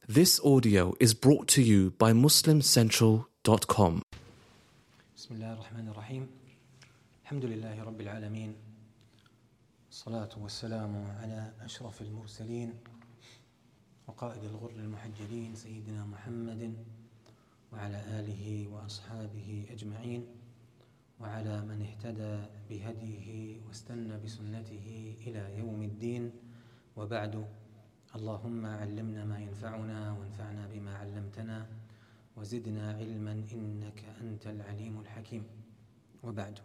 This audio is brought to you by MuslimCentral.com. بسم الله الرحمن الرحيم الحمد لله رب العالمين الصلاة والسلام على أشرف المرسلين وقائد الغر المحجلين سيدنا محمد وعلى آله وأصحابه أجمعين وعلى من اهتدى بهديه واستنى بسنته إلى يوم الدين وبعد اللهم علمنا ما ينفعنا وانفعنا بما علمتنا وزدنا علما إنك أنت العليم الحكيم وبعد.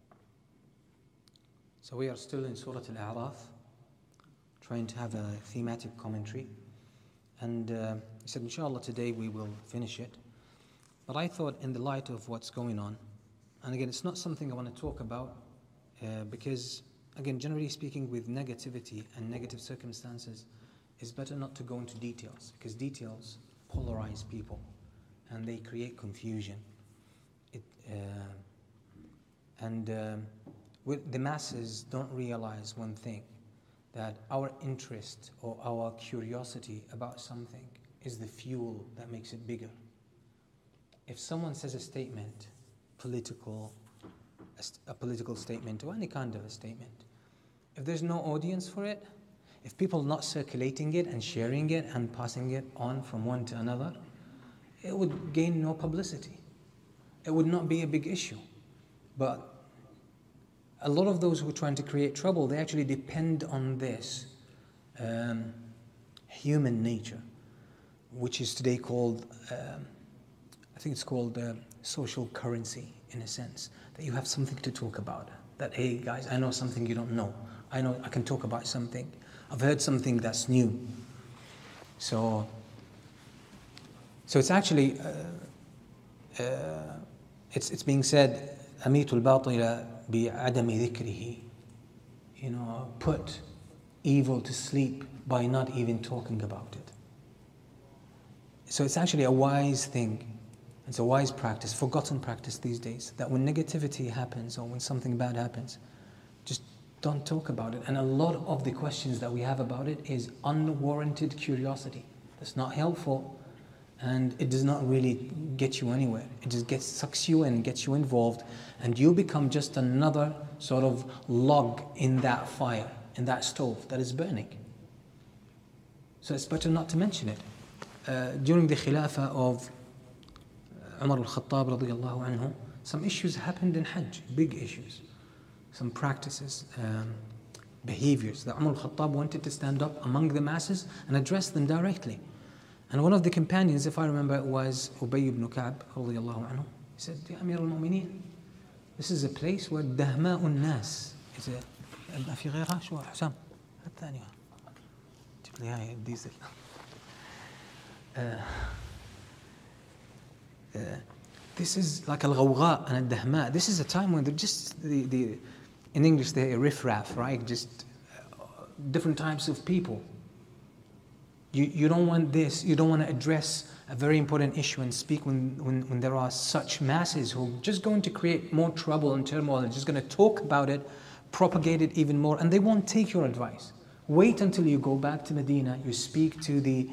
So we are still in Surah Al-A'raf, trying to have a thematic commentary, and we said inshallah today we will finish it. But I thought in the light of what's going on, and again it's not something I want to talk about because again generally speaking with negativity and negative circumstances it's better not to go into details because details polarize people and they create confusion. The masses don't realize one thing, that our interest or our curiosity about something is the fuel that makes it bigger. If someone says a statement, a political statement or any kind of a statement, if there's no audience for it, if people are not circulating it and sharing it and passing it on from one to another, it would gain no publicity. It would not be a big issue. But a lot of those who are trying to create trouble, they actually depend on this human nature, which is today called, I think it's called social currency in a sense, that you have something to talk about. That, hey guys, I know something you don't know. I can talk about something. I've heard something that's new. So it's actually, it's being said, أميت الباطل بعدم ذكره. Put evil to sleep by not even talking about it. So it's actually a wise thing. It's a wise practice, forgotten practice these days, that when negativity happens or when something bad happens, just don't talk about it. And a lot of the questions that we have about it is unwarranted curiosity. That's not helpful, and it does not really get you anywhere. It just sucks you in, gets you involved, and you become just another sort of log in that fire, in that stove that is burning. So it's better not to mention it. During the Khilafah of Umar al-Khattab radiyallahu anhu, some issues happened in Hajj, big issues. Some practices, behaviors that Umar al-Khattab wanted to stand up among the masses and address them directly. And one of the companions, if I remember, was Ubay ibn Ka'b radiyallahu anhu. He said, Ya Amir al-Mu'mineen, this is a place where دهماء الناس. ما في غيرها شو حسام الثانية جيب لي هاي الديزل. This is like al-ghawgha and al-dahma. This is a time when they're just in English they riff-raff, right? Just different types of people. You don't want this. You don't want to address a very important issue and speak when there are such masses who are just going to create more trouble and turmoil and just going to talk about it, propagate it even more, and they won't take your advice. Wait until you go back to Medina. You speak to the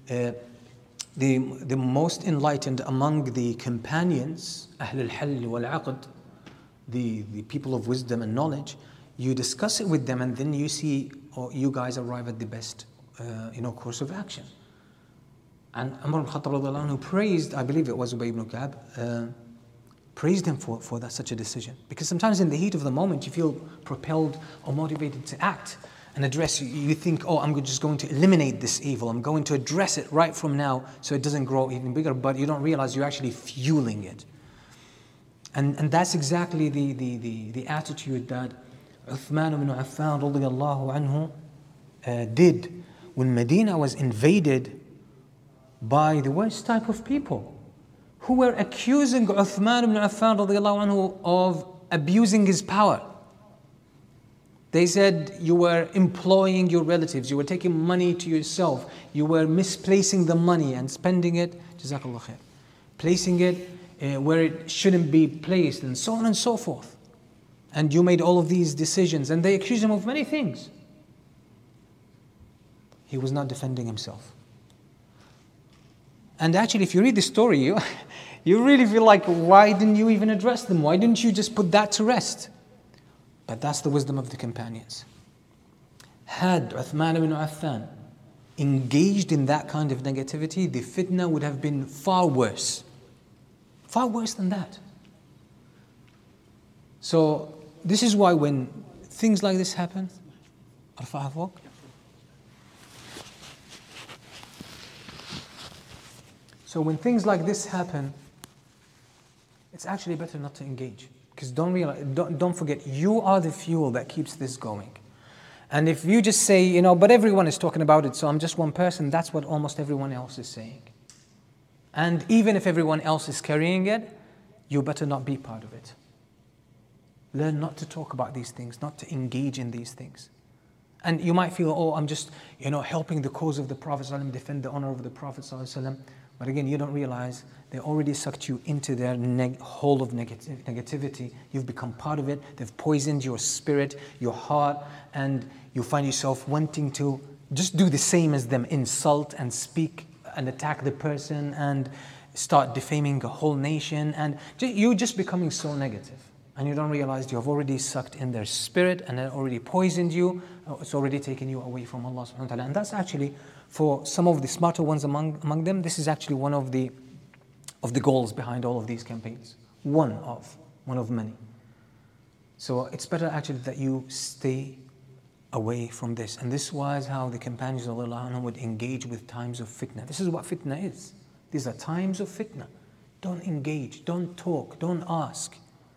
most enlightened among the companions, Ahl al-Hal wal-Aqd, the people of wisdom and knowledge. You discuss it with them, and then you see, or you guys arrive at the best, course of action. And Umar al-Khattab radiyallahu anhu praised, I believe it was Ubay ibn Ka'b, praised him for that such a decision. Because sometimes in the heat of the moment, you feel propelled or motivated to act and address. You think, I'm just going to eliminate this evil. I'm going to address it right from now so it doesn't grow even bigger. But you don't realize you're actually fueling it. And that's exactly the attitude that Uthman ibn Affan radiyallahu anhu did when Medina was invaded by the worst type of people who were accusing Uthman ibn Affan radiyallahu anhu of abusing his power. They said you were employing your relatives, you were taking money to yourself, you were misplacing the money and spending it, Jazakallah khair, placing it where it shouldn't be placed, and so on and so forth. And you made all of these decisions, and they accused him of many things. He was not defending himself. And actually, if you read the story, you really feel like, why didn't you even address them? Why didn't you just put that to rest? But that's the wisdom of the companions. Had Uthman ibn Affan engaged in that kind of negativity, the fitna would have been far worse. Far worse than that. So, this is why when things like this happen, so when things like this happen, it's actually better not to engage. Because don't forget, you are the fuel that keeps this going. And if you just say, but everyone is talking about it, so I'm just one person, that's what almost everyone else is saying. And even if everyone else is carrying it, you better not be part of it. Learn not to talk about these things, not to engage in these things. And you might feel, I'm just, helping the cause of the Prophet ﷺ, defend the honor of the Prophet ﷺ. But again, you don't realize they already sucked you into their hole of negativity. You've become part of it. They've poisoned your spirit, your heart, and you find yourself wanting to just do the same as them, insult and speak and attack the person and start defaming a whole nation. And you're just becoming so negative. And you don't realize you have already sucked in their spirit and it already poisoned you. It's already taken you away from Allah subhanahu wa ta'ala. And that's actually, for some of the smarter ones among them, this is actually one of the goals behind all of these campaigns. One of many. So it's better actually that you stay away from this. And this was how the companions of Allah would engage with times of fitna. This is what fitna is. These are times of fitna. Don't engage, don't talk, don't ask.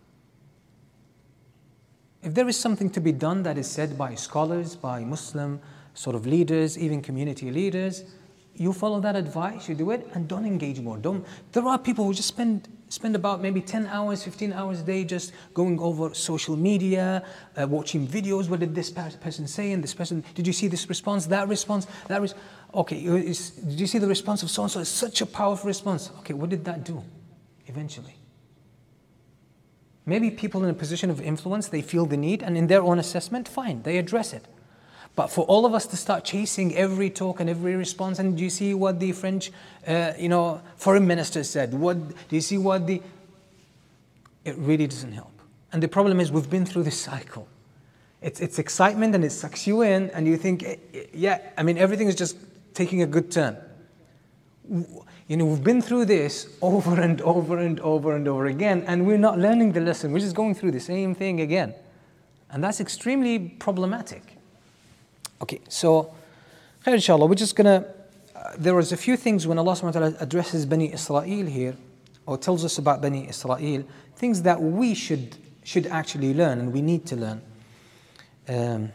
If there is something to be done that is said by scholars, by Muslim sort of leaders, even community leaders, you follow that advice, you do it, and don't engage more. There are people who just spend about maybe 10 hours, 15 hours a day just going over social media, watching videos. What did this person say? And this person, did you see this response, that response, okay, did you see the response of so-and-so? It's such a powerful response. Okay, what did that do eventually? Maybe people in a position of influence, they feel the need, and in their own assessment, fine, they address it. But for all of us to start chasing every talk and every response, and do you see what the French, foreign minister said? Do you see what it really doesn't help. And the problem is we've been through this cycle. It's excitement and it sucks you in, and you think, everything is just taking a good turn. We've been through this over and over and over and over again, and we're not learning the lesson. We're just going through the same thing again. And that's extremely problematic. Okay, so, inshallah, we're just going to, there was a few things when Allah subhanahu wa ta'ala addresses Bani Israel here, or tells us about Bani Israel, things that we should actually learn, and we need to learn.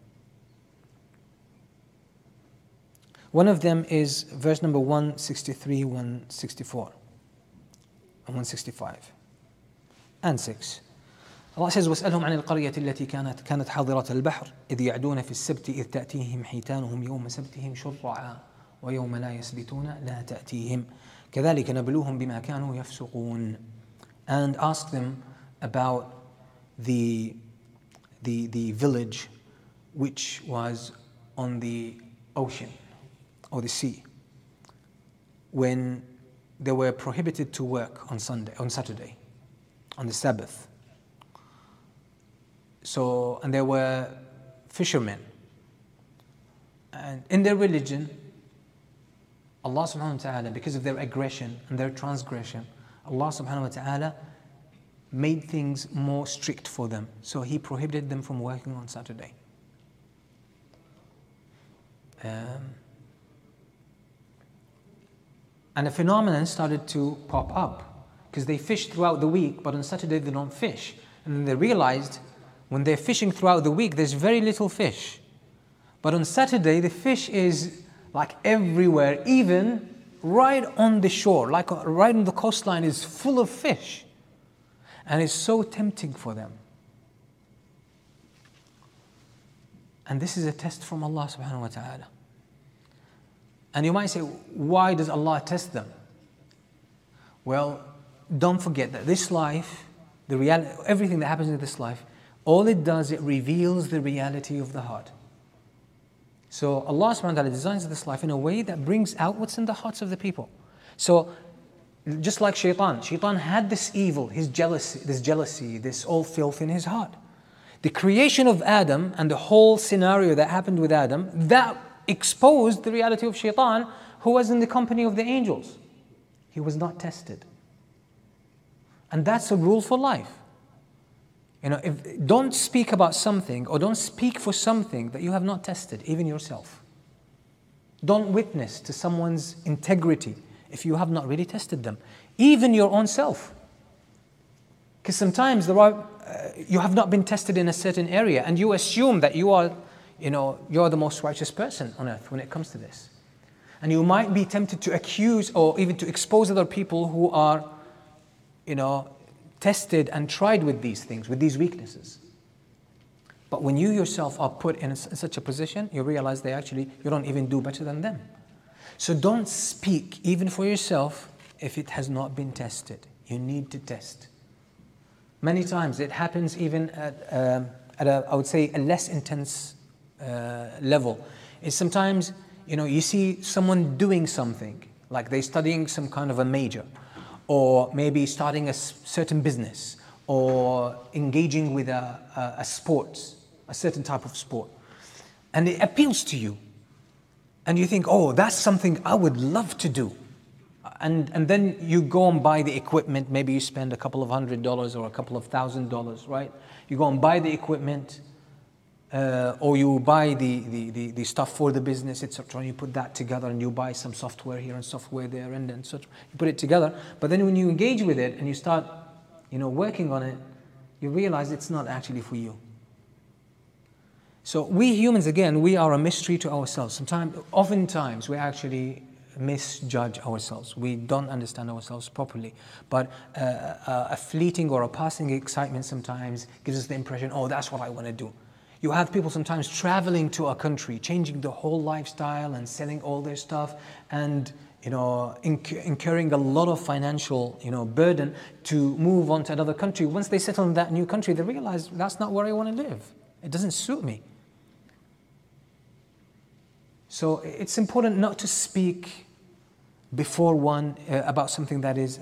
One of them is verse number 163, 164, and 165, and 6. Allah says, وَاسْأَلْهُمْ عَنِ الْقَرْيَةِ الَّتِي كَانَتْ حَاضِرَةَ الْبَحْرِ إِذْ يَعْدُونَ فِي السَّبْتِ إِذْ تَأْتِيهِمْ حِيتَانُهُمْ يَوْمَ سَبْتِهِمْ شُرَّعًا وَيَوْمَ لَا يَسْبِتُونَ لَا تَأْتِيهِمْ كَذَلِكَ نَبْلُوهُمْ بِمَا كَانُوا يَفْسُقُونَ. And ask them about the village which was on the ocean or the sea, when they were prohibited to work on Saturday, on the Sabbath. So, and there were fishermen. And in their religion, Allah subhanahu wa ta'ala, because of their aggression and their transgression, Allah subhanahu wa ta'ala made things more strict for them. So He prohibited them from working on Saturday. And a phenomenon started to pop up, because they fish throughout the week, but on Saturday they don't fish. And then they realized when they're fishing throughout the week, there's very little fish. But on Saturday, the fish is like everywhere, even right on the shore, like right on the coastline is full of fish. And it's so tempting for them. And this is a test from Allah subhanahu wa ta'ala. And you might say, why does Allah test them? Well, don't forget that this life, the reality, everything that happens in this life, all it does, it reveals the reality of the heart. So Allah subhanahu wa ta'ala designs this life in a way that brings out what's in the hearts of the people. So, just like Shaitan had this evil, this jealousy, this all filth in his heart. The creation of Adam and the whole scenario that happened with Adam, that exposed the reality of Shaitan, who was in the company of the angels. He was not tested. And that's a rule for life. Don't speak about something or don't speak for something that you have not tested, even yourself. Don't witness to someone's integrity if you have not really tested them, even your own self. Because sometimes you have not been tested in a certain area and you assume that you're the most righteous person on earth when it comes to this. And you might be tempted to accuse or even to expose other people who are, tested and tried with these things, with these weaknesses. But when you yourself are put in such a position, you realize you don't even do better than them. So don't speak, even for yourself, if it has not been tested. You need to test. Many times it happens even at I would say, a less intense level. Is sometimes, you see someone doing something, like they're studying some kind of a major, or maybe starting a certain business, or engaging with a certain type of sport. And it appeals to you. And you think, oh, that's something I would love to do. And then you go and buy the equipment. Maybe you spend a couple of $100 or a couple of $1,000, right? You go and buy the equipment, or you buy the stuff for the business, etc. And you put that together, and you buy some software here and software there, and such. You put it together. But then when you engage with it and you start, working on it, you realize it's not actually for you. So we humans, again, we are a mystery to ourselves. Oftentimes, we actually misjudge ourselves. We don't understand ourselves properly. But a fleeting or a passing excitement sometimes gives us the impression, oh, that's what I want to do. You have people sometimes traveling to a country, changing the whole lifestyle and selling all their stuff and, incurring a lot of financial, burden to move on to another country. Once they settle in that new country, they realize that's not where I want to live. It doesn't suit me. So it's important not to speak before one about something that is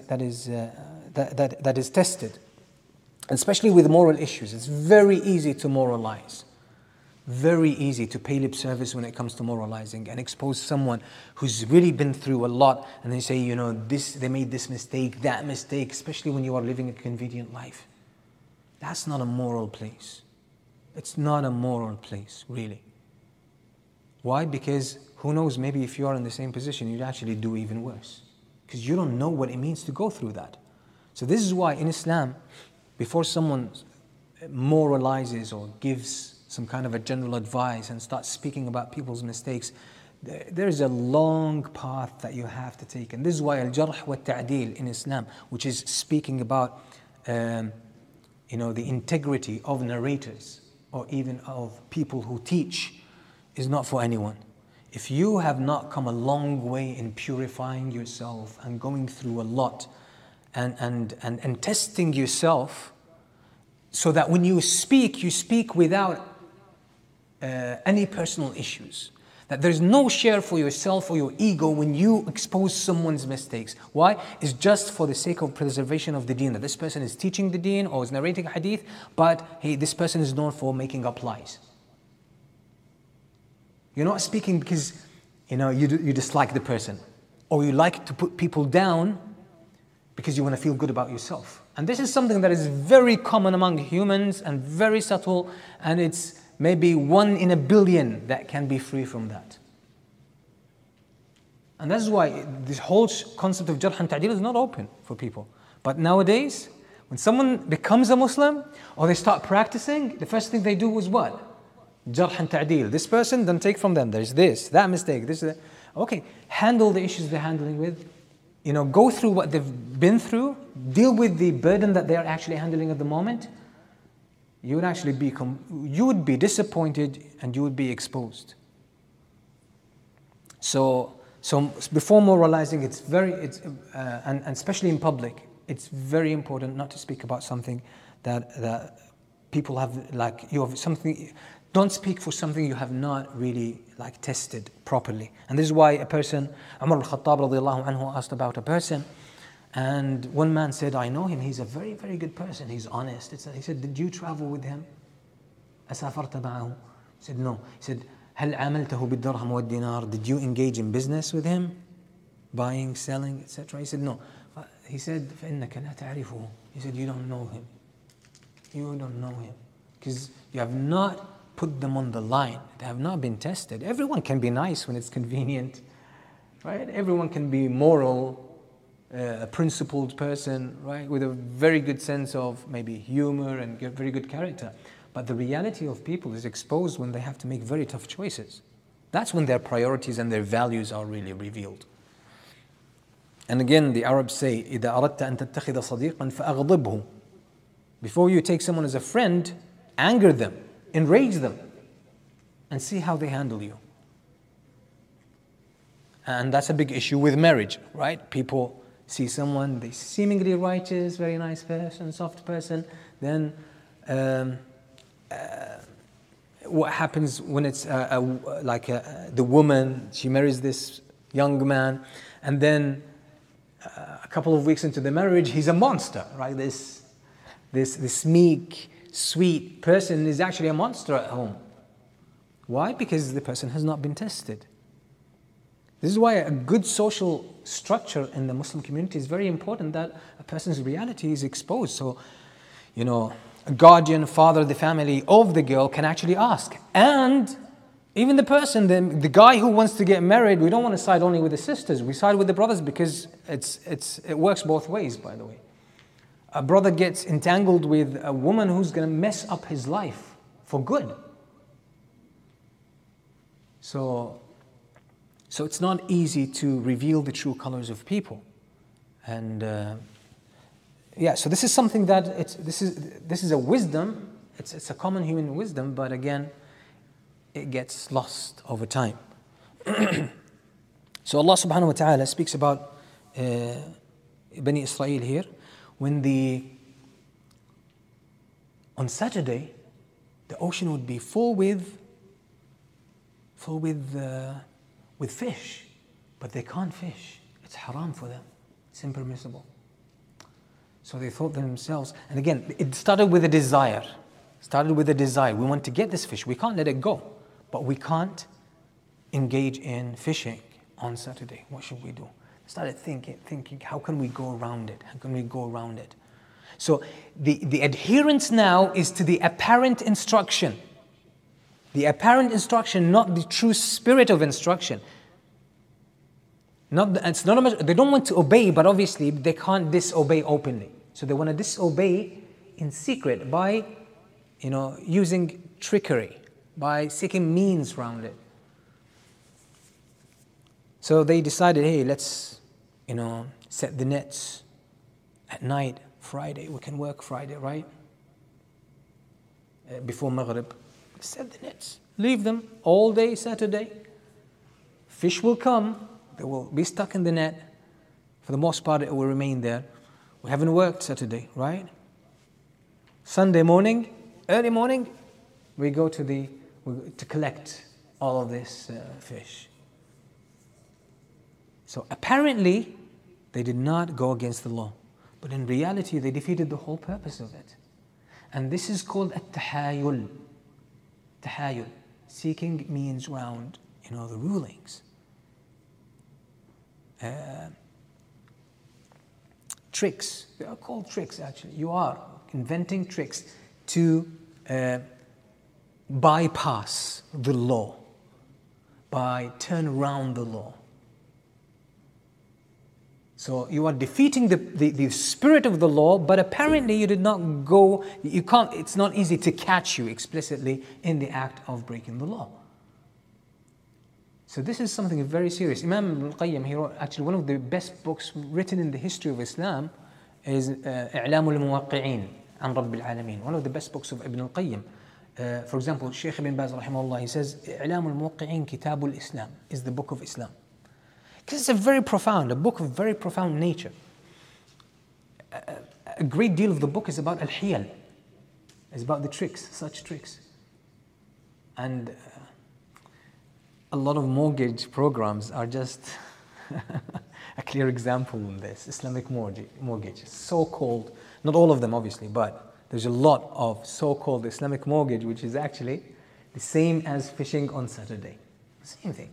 tested, especially with moral issues. It's very easy to moralize, very easy to pay lip service when it comes to moralizing and expose someone who's really been through a lot, and they say, they made this mistake, that mistake, especially when you are living a convenient life. That's not a moral place. It's not a moral place, really. Why? Because who knows, maybe if you are in the same position, you'd actually do even worse. Because you don't know what it means to go through that. So this is why in Islam, before someone moralizes or gives some kind of a general advice and starts speaking about people's mistakes, there is a long path that you have to take. And this is why al-jarh wa ta'dil in Islam, which is speaking about the integrity of narrators or even of people who teach, is not for anyone. If you have not come a long way in purifying yourself and going through a lot and testing yourself, so that when you speak without any personal issues, that there's no share for yourself or your ego when you expose someone's mistakes. Why? It's just for the sake of preservation of the deen, that this person is teaching the deen or is narrating a hadith, but this person is known for making up lies. You're not speaking because you dislike the person, or you like to put people down because you want to feel good about yourself. And this is something that is very common among humans and very subtle, and it's maybe 1 in a billion that can be free from that. And that's why this whole concept of jarh and ta'dil is not open for people. But nowadays, when someone becomes a Muslim or they start practicing, the first thing they do is what? Jarh and ta'dil. This person, don't take from them. There's this, that mistake, this, that. Okay, handle the issues they're handling with. Go through what they've been through. Deal with the burden that they're actually handling at the moment. You would be disappointed and you would be exposed. So before moralizing, and especially in public, it's very important not to speak about something that people have, like you have something. Don't speak for something you have not really tested properly. And this is why a person, Umar al-Khattab radiallahu anhu, asked about a person, and one man said, I know him, he's a very, very good person, he's honest. He said, did you travel with him? أسافرت معه? He said, no. He said, هل عاملته بالدرهم والدينار? Did you engage in business with him? Buying, selling, etc.? He said, no. He said, فإنك لا تعرفه. He said, you don't know him. You don't know him. Because you have not put them on the line. They have not been tested. Everyone can be nice when it's convenient, right? Everyone can be moral, a principled person, right? With a very good sense of maybe humor and very good character. But the reality of people is exposed when they have to make very tough choices. That's when their priorities and their values are really revealed. And again, the Arabs say, إِذَا أَرَدْتَ أَن تَتَّخِذَ صَدِيقًا فَأَغْضِبْهُ. Before you take someone as a friend, anger them, enrage them, and see how they handle you. And that's a big issue with marriage, right? People see someone, they seemingly righteous, very nice person, soft person, then what happens when it's the woman, she marries this young man, and then a couple of weeks into the marriage, he's a monster, right? This meek, sweet person is actually a monster at home. Why? Because the person has not been tested. This is why a good social structure in the Muslim community is very important, that a person's reality is exposed. So, a guardian, father, the family of the girl can actually ask. And even the person, the guy who wants to get married, we don't want to side only with the sisters. We side with the brothers because it works both ways, by the way. A brother gets entangled with a woman who's going to mess up his life for good. So it's not easy to reveal the true colors of people. And so this is something that this is a wisdom. It's a common human wisdom, but again, it gets lost over time. So Allah subhanahu wa ta'ala speaks about Bani Israel here. On Saturday, the ocean would be full with fish, but they can't fish. It's haram for them. It's impermissible. So they thought to themselves, and again, it started with a desire. We want to get this fish. We can't let it go, but we can't engage in fishing on Saturday. What should we do? Started thinking, how can we go around it? So the adherence now is to the apparent instruction. The apparent instruction, not the true spirit of instruction. They don't want to obey, but obviously they can't disobey openly. So they want to disobey in secret by, using trickery, by seeking means around it. So they decided, hey, let's, set the nets at night, Friday. We can work Friday, right? Before Maghrib. Set the nets. Leave them all day Saturday. Fish will come. They will be stuck in the net. For the most part, it will remain there. We haven't worked Saturday, right? Sunday morning, early morning, we go to collect all of this fish. So apparently, they did not go against the law. But in reality, they defeated the whole purpose of it. And this is called at-tahayul. Tahayul. Seeking means around, the rulings. Tricks. They are called tricks, actually. You are inventing tricks to bypass the law, turn around the law. So you are defeating the spirit of the law, but apparently you did not go, it's not easy to catch you explicitly in the act of breaking the law. So this is something very serious. Imam Ibn al-Qayyim, he wrote actually one of the best books written in the history of Islam is إعلام الموقعين عن رب العالمين. One of the best books of Ibn al-Qayyim. For example, Shaykh Ibn Baz rahimahullah, he says إعلام الموقعين كتاب الإسلام is the book of Islam. Because it's a book of very profound nature. A great deal of the book is about al-hiyal. It's about the tricks, such tricks. And a lot of mortgage programs are just a clear example of this. Islamic mortgage, so-called, not all of them obviously, but there's a lot of so-called Islamic mortgage which is actually the same as fishing on Saturday. Same thing.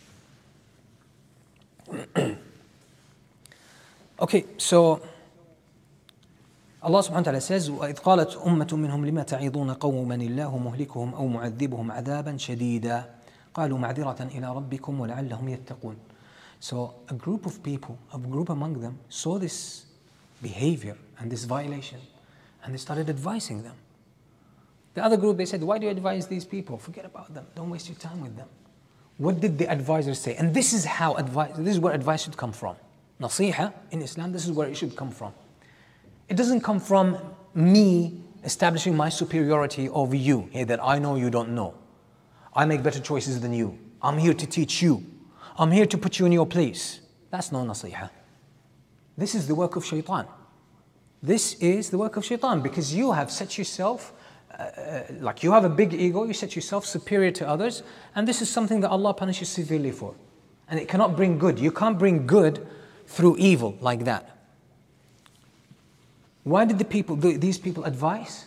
Okay, so Allah subhanahu wa ta'ala says, وَإِذْ قَالَتْ أُمَّةٌ مِّنْهُمْ لِمَ تَعِظُونَ قَوْمًا اللَّهُ مُهْلِكُهُمْ أَوْ مُعَذِّبُهُمْ عَذَابًا شَدِيدًا قَالُوا مَعْذِرَةً إِلَىٰ رَبِّكُمْ وَلَعَلَّهُمْ يَتَّقُونَ. So a group of people, a group among them, saw this behavior and this violation, and they started advising them. The other group, they said, why do you advise these people? Forget about them. Don't waste your time with them. What did the advisors say? And this is how this is where advice should come from. Nasiha in Islam, this is where it should come from. It doesn't come from me establishing my superiority over you, hey, that I know you don't know. I make better choices than you. I'm here to teach you. I'm here to put you in your place. That's no nasiha. This is the work of shaitan. This is the work of shaitan because you have set yourself, like you have a big ego, you set yourself superior to others, and this is something that Allah punishes severely for. And it cannot bring good. You can't bring good through evil like that. Why did these people advise?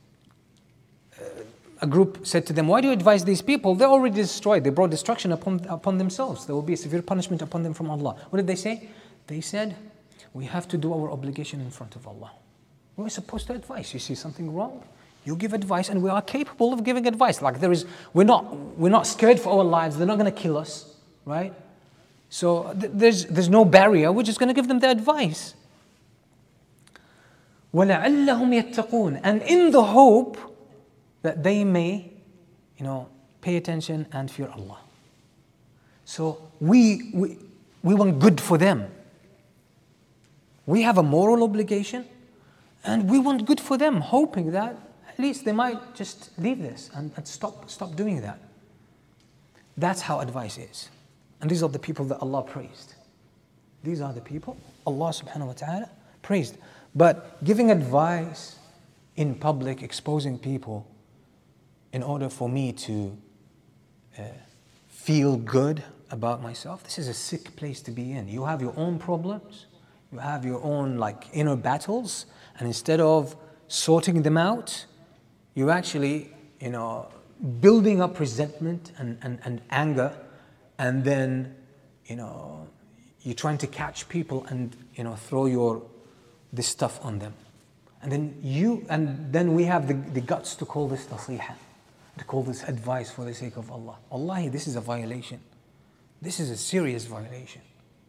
A group said to them, why do you advise these people? They're already destroyed. They brought destruction upon themselves. There will be a severe punishment upon them from Allah. What did they say? They said, we have to do our obligation in front of Allah. We're supposed to advise. You see something wrong? You give advice, and we are capable of giving advice. Like we're not scared for our lives. They're not going to kill us, right? So there's no barrier. We're just going to give them the advice. وَلَعَلَّهُمْ يَتَّقُونَ. And in the hope that they may, pay attention and fear Allah. So we want good for them. We have a moral obligation, and we want good for them, hoping that at least they might just leave this and stop doing that. That's how advice is. And these are the people that Allah praised. These are the people Allah subhanahu wa ta'ala praised. But giving advice in public, exposing people, in order for me to feel good about myself, this is a sick place to be in. You have your own problems, you have your own inner battles, and instead of sorting them out, you actually, building up resentment and anger, and then, you're trying to catch people and, throw this stuff on them. And then we have the guts to call this nasiha, to call this advice for the sake of Allah. Wallahi, this is a violation. This is a serious violation.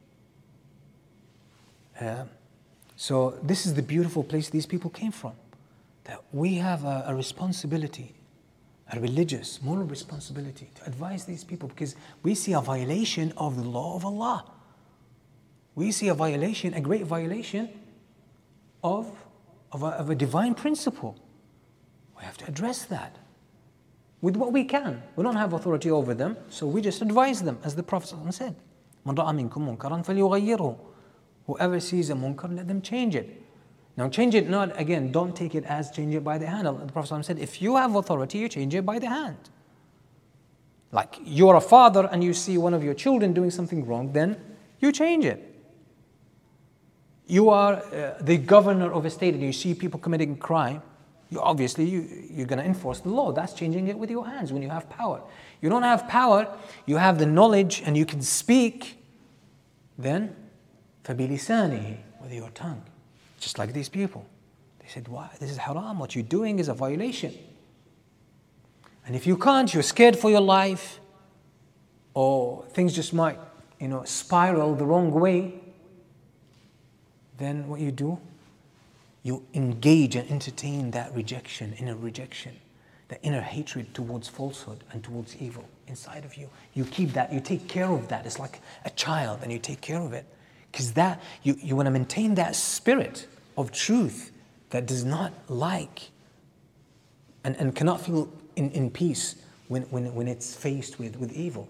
So this is the beautiful place these people came from. That we have a responsibility, a religious, moral responsibility to advise these people because we see a violation of the law of Allah. We see a violation, a great violation of a divine principle. We have to address that with what we can. We don't have authority over them, so we just advise them, as the Prophet said. مَنْ رَأَى مِنْكُمْ مُنْكَرًا فَلْيُغَيِّرْهُ. Whoever sees a munkar, let them change it. Now change it not, again, don't take it as change it by the hand. The Prophet said, if you have authority, you change it by the hand. Like you're a father and you see one of your children doing something wrong, then you change it. You are the governor of a state and you see people committing crime, you're going to enforce the law. That's changing it with your hands when you have power. You don't have power, you have the knowledge and you can speak, then فَبِلِسَانِهِ, with your tongue. Just like these people. They said, why? This is haram. What you're doing is a violation. And if you can't, you're scared for your life, or things just might, spiral the wrong way, then what you do? You engage and entertain that rejection, inner rejection, the inner hatred towards falsehood and towards evil inside of you. You keep that, you take care of that. It's like a child and you take care of it. Because that, you want to maintain that spirit of truth that does not like and cannot feel in peace when it's faced with evil.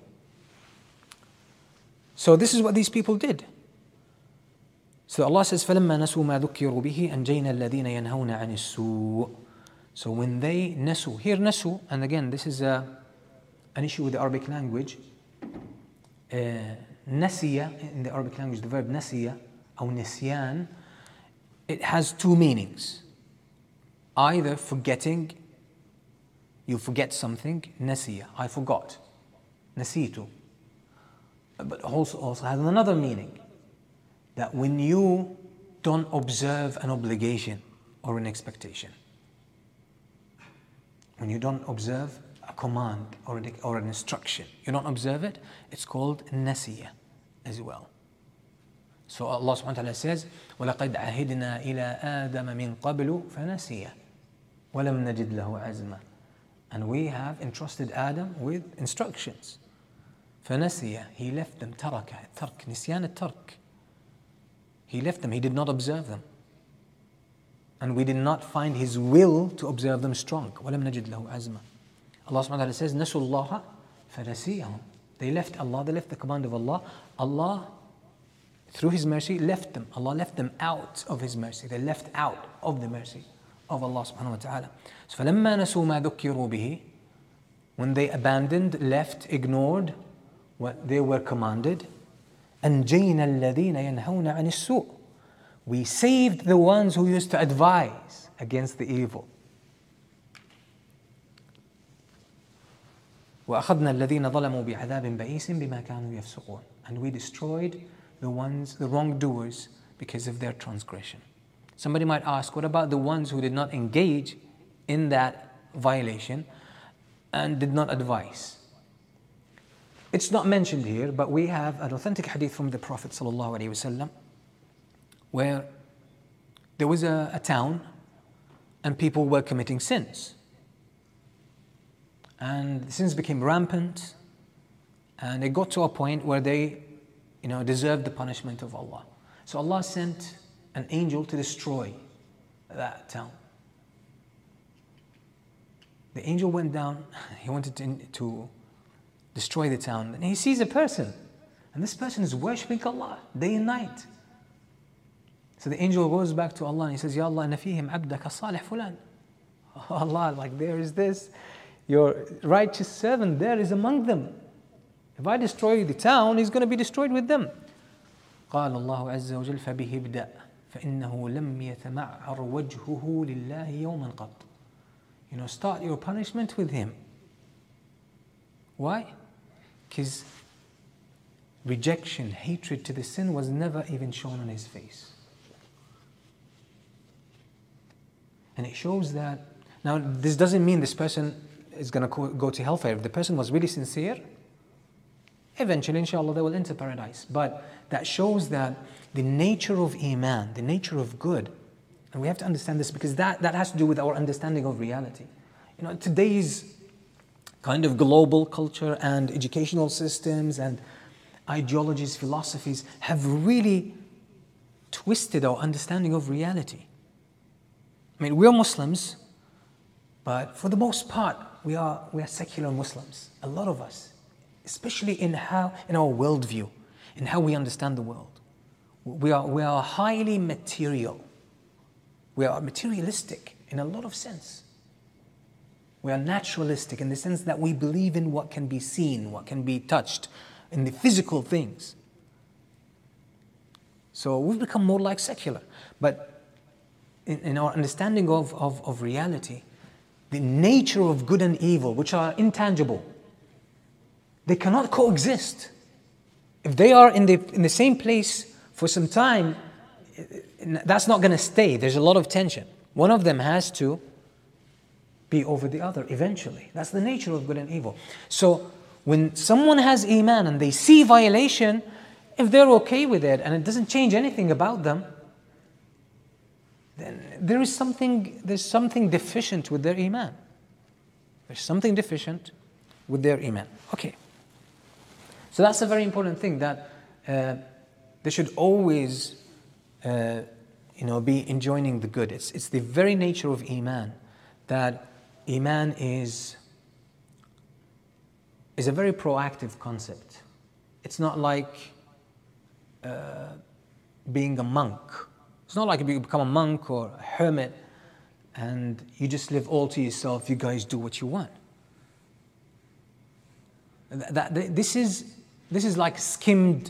So this is what these people did. So Allah says, فَلَمَّا نَسُوا مَا ذُكِّرُوا بِهِ أَنْجَيْنَا الَّذِينَ يَنْهَوْنَ عَنِ السُّوءِ. So when they nasu, here nasu, and again this is an issue with the Arabic language. Nasiya, in the Arabic language, the verb nasiya, or nisyan, it has two meanings. Either forgetting, you forget something, nasiya, I forgot, nasitu. But also has another meaning, that when you don't observe an obligation or an expectation, when you don't observe a command or an instruction, you don't observe it, it's called nasiya as well. So Allah subhanahu wa ta'ala says, وَلَقَدْ عَهِدْنَا إِلَىٰ آدَمَ مِنْ قَبْلُ فَنَسِيَ وَلَمْ نَجِدْ لَهُ عَزْمًا. And we have entrusted Adam with instructions. فَنَسِيَ, he left them, تَرَكَ, التَّرْك, نِسْيَان التَّرْك. He left them, he did not observe them. And we did not find his will to observe them strong. وَلَمْ نَجِدْ لَهُ عَزْمًا. Allah subhanahu wa ta'ala says, نَسُوا اللَّهَ فَنَسِيَهُمْ. They left Allah, they left the command of Allah. Allah, through His mercy, left them. Allah left them out of His mercy. They left out of the mercy of Allah subhanahu wa ta'ala. So فَلَمَّا نَسُوا مَا ذُكِّرُوا بِهِ, when they abandoned, left, ignored what they were commanded, أَنْجَيْنَا الَّذِينَ يَنْهَوْنَ عَنِ السُّوءِ, we saved the ones who used to advise against the evil. وَأَخَذْنَا الَّذِينَ ظَلَمُوا بِعَذَابٍ بَئِيسٍ بِمَا كَانُوا يَفْسُقُونَ, and we destroyed the wrongdoers because of their transgression. Somebody might ask, what about the ones who did not engage in that violation and did not advise? It's not mentioned here, but we have an authentic hadith from the Prophet ﷺ where there was a town and people were committing sins. And the sins became rampant, and it got to a point where they, deserved the punishment of Allah. So Allah sent an angel to destroy that town. The angel went down, he wanted to destroy the town, and he sees a person, and this person is worshipping Allah day and night. So the angel goes back to Allah and he says, Ya Allah, inna fihim abdaka salih fulan. Oh Allah, there is this, your righteous servant there is among them. If I destroy the town, he's going to be destroyed with them. قال الله عز وجل فبه ابدأ فإنه لم يتمعر وجهه لله يوما قط. Start your punishment with him. Why? Because rejection, hatred to the sin was never even shown on his face. And it shows that, now this doesn't mean this person is going to go to hellfire. If the person was really sincere, eventually, inshallah, they will enter paradise. But that shows that the nature of Iman, the nature of good, and we have to understand this because that has to do with our understanding of reality. Today's kind of global culture and educational systems and ideologies, philosophies have really twisted our understanding of reality. We're Muslims, but for the most part, we are secular Muslims. A lot of us, especially in our worldview, in how we understand the world. We are highly material. We are materialistic in a lot of sense. We are naturalistic in the sense that we believe in what can be seen, what can be touched, in the physical things. So we've become more like secular. But in our understanding of reality, the nature of good and evil, which are intangible, they cannot coexist. If they are in the same place for some time, that's not going to stay. There's a lot of tension. One of them has to be over the other eventually. That's the nature of good and evil. So when someone has Iman and they see violation, if they're okay with it and it doesn't change anything about them, then there's something deficient with their Iman. There's something deficient with their Iman. Okay. So that's a very important thing, that they should always be enjoining the good. It's the very nature of Iman, that Iman is a very proactive concept. It's not like being a monk. It's not like you become a monk or a hermit and you just live all to yourself. You guys do what you want. This is like skimmed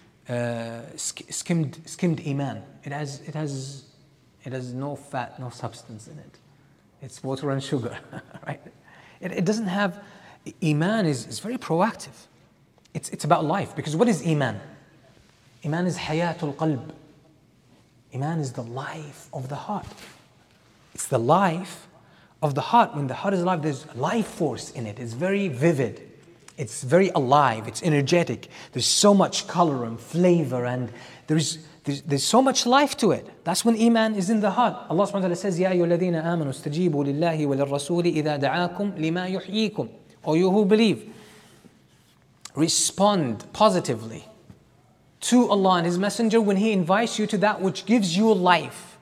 iman. It has no fat, no substance in it. It's water and sugar, right? It doesn't have. Iman is very proactive. It's about life, because what is iman? Iman is hayatul qalb. Iman is the life of the heart. It's the life of the heart. When the heart is alive, there's life force in it. It's very vivid. It's very alive. It's energetic. There's so much color and flavor, and there's so much life to it. That's when iman is in the heart. Allah subhanahu wa ta'ala says, يَا أَيُّهَا الَّذِينَ آمَنُوا اسْتَجِيبُوا لِلَّهِ وَلِلرَّسُولِ إِذَا دَعَاكُمْ لِمَا يُحْيِيكُمْ. O you who believe, respond positively to Allah and His Messenger when He invites you to that which gives you life.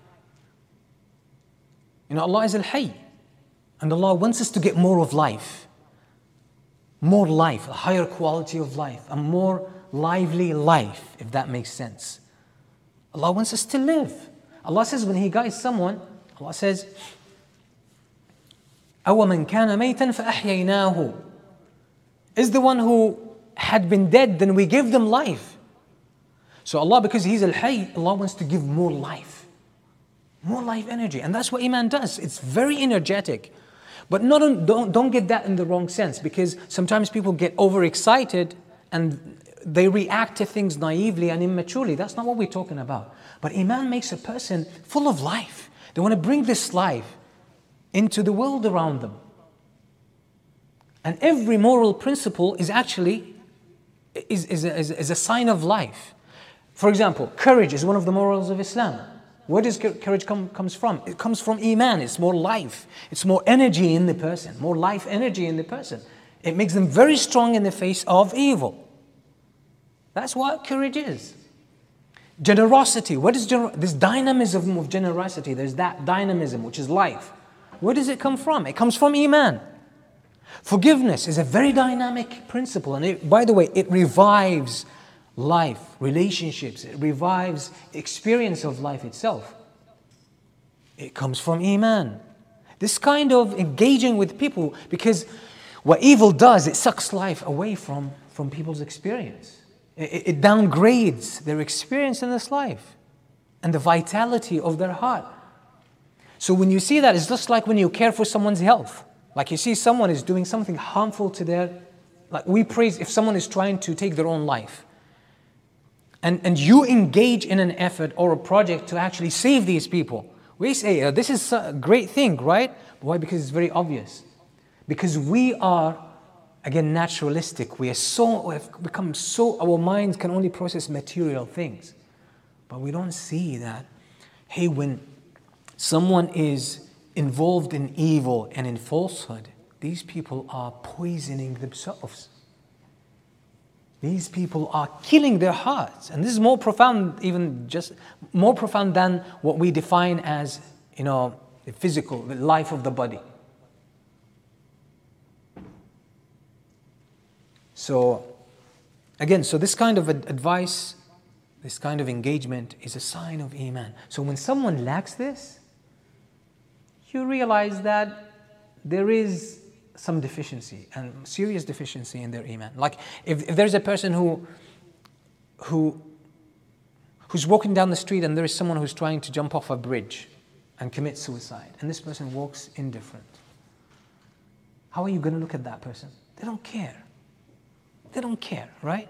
Allah is Al-Hayy, and Allah wants us to get more of life. More life, a higher quality of life, a more lively life, if that makes sense. Allah wants us to live. Allah says when He guides someone, Allah says, أَوَمَنْ كَانَ مَيْتًا فَأَحْيَيْنَاهُ. Is the one who had been dead, then we give them life. So Allah, because He's Al-Hayy, Allah wants to give more life energy. And that's what iman does. It's very energetic. But don't get that in the wrong sense, because sometimes people get overexcited and they react to things naively and immaturely. That's not what we're talking about. But iman makes a person full of life. They want to bring this life into the world around them. And every moral principle is actually is a sign of life. For example, courage is one of the morals of Islam. Where does courage comes from? It comes from iman. It's more life. It's more energy in the person. More life energy in the person. It makes them very strong in the face of evil. That's what courage is. Generosity. What is this dynamism of generosity? There's that dynamism, which is life. Where does it come from? It comes from iman. Forgiveness is a very dynamic principle. And by the way, it revives life, relationships. It revives experience of life itself. It comes from iman. This kind of engaging with people, because what evil does, it sucks life away from people's experience. It downgrades their experience in this life and the vitality of their heart. So when you see that, it's just like when you care for someone's health. Like you see someone is doing something harmful to like we praise if someone is trying to take their own life. And you engage in an effort or a project to actually save these people. We say, this is a great thing, right? Why? Because it's very obvious. Because we are, again, naturalistic. We have become our minds can only process material things. But we don't see that, hey, when someone is involved in evil and in falsehood, these people are poisoning themselves. These people are killing their hearts. And this is more profound, even just more profound than what we define as, the physical, the life of the body. So, again, this kind of advice, this kind of engagement is a sign of iman. So when someone lacks this, you realize that there is some deficiency, and serious deficiency in their iman. Like if there's a person who's walking down the street and there is someone who's trying to jump off a bridge and commit suicide, and this person walks indifferent. How are you going to look at that person? They don't care. They don't care, right?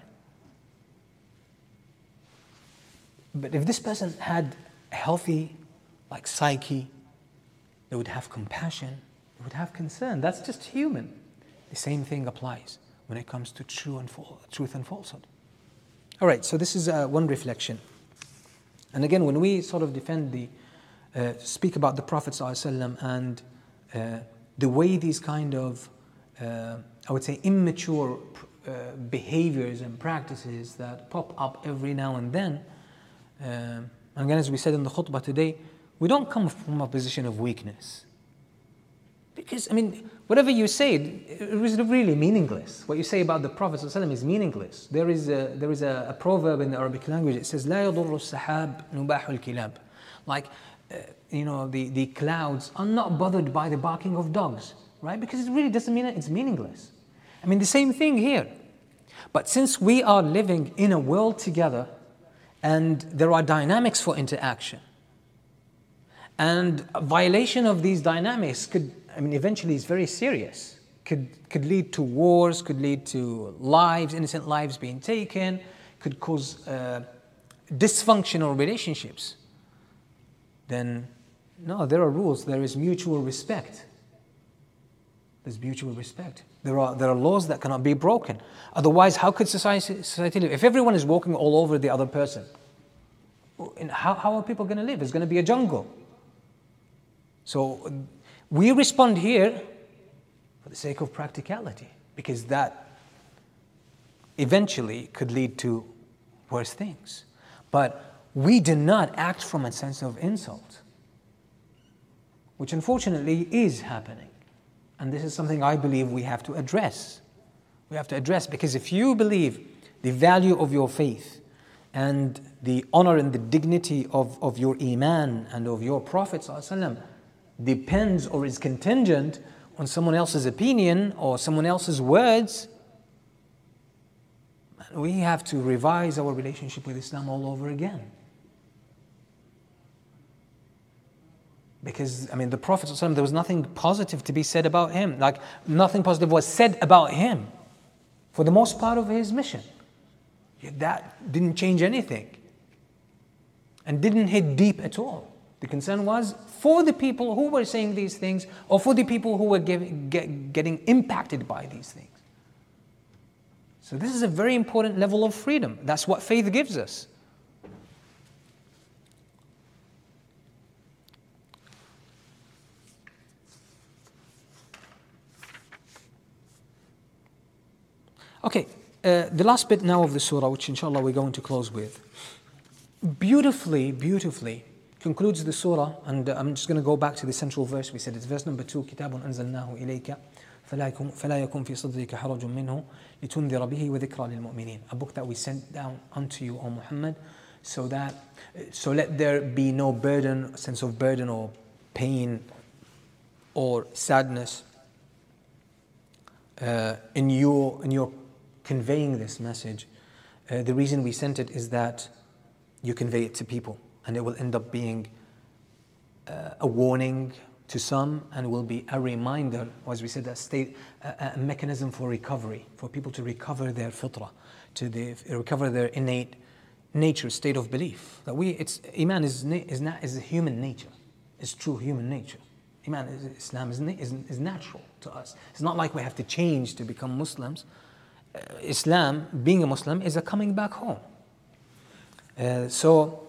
But if this person had a healthy, psyche, they would have compassion, they would have concern. That's just human. The same thing applies when it comes to truth and falsehood. All right, so this is one reflection. And again, when we sort of speak about the Prophet ﷺ and the way these kind of, I would say, immature behaviors and practices that pop up every now and then, and again, as we said in the khutbah today, we don't come from a position of weakness. Because, whatever you say, it is really meaningless. What you say about the Prophet ﷺ is meaningless. There is a proverb in the Arabic language. It says, لا يضر السحاب نباح الكلاب. Like, the clouds are not bothered by the barking of dogs, right? Because it really doesn't mean it's meaningless. The same thing here. But since we are living in a world together and there are dynamics for interaction, and a violation of these dynamics eventually is very serious. Could lead to wars, could lead to innocent lives being taken, could cause dysfunctional relationships. Then, no, there are rules. There is mutual respect. There's mutual respect. There are laws that cannot be broken. Otherwise, how could society live? If everyone is walking all over the other person, how are people going to live? It's going to be a jungle. So we respond here for the sake of practicality, because that eventually could lead to worse things. But we do not act from a sense of insult, which unfortunately is happening. And this is something I believe we have to address. We have to address, because if you believe the value of your faith and the honor and the dignity of your iman and of your Prophet ﷺ depends or is contingent on someone else's opinion or someone else's words, we have to revise our relationship with Islam all over again. Because, the Prophet ﷺ, there was nothing positive to be said about him. Like, nothing positive was said about him for the most part of his mission. Yet that didn't change anything and didn't hit deep at all. The concern was for the people who were saying these things, or for the people who were getting impacted by these things. So this is a very important level of freedom. That's what faith gives us. Okay, the last bit now of the surah, which inshallah we're going to close with, beautifully concludes the surah, and I'm just going to go back to the central verse. We said it's verse number 2, كتاب أنزلناه إليك فلا يكن في صدرك حرج منه لتنذر به وذكرى للمؤمنين. A book that we sent down unto you, O Muhammad, so let there be no burden, sense of burden or pain or sadness in your conveying this message. The reason we sent it is that you convey it to people, and it will end up being a warning to some, and will be a reminder, or as we said, a mechanism for recovery, for people to recover their fitrah, recover their innate nature, state of belief. That Iman is human nature, is true human nature. Islam is natural to us. It's not like we have to change to become Muslims. Islam, being a Muslim, is a coming back home. So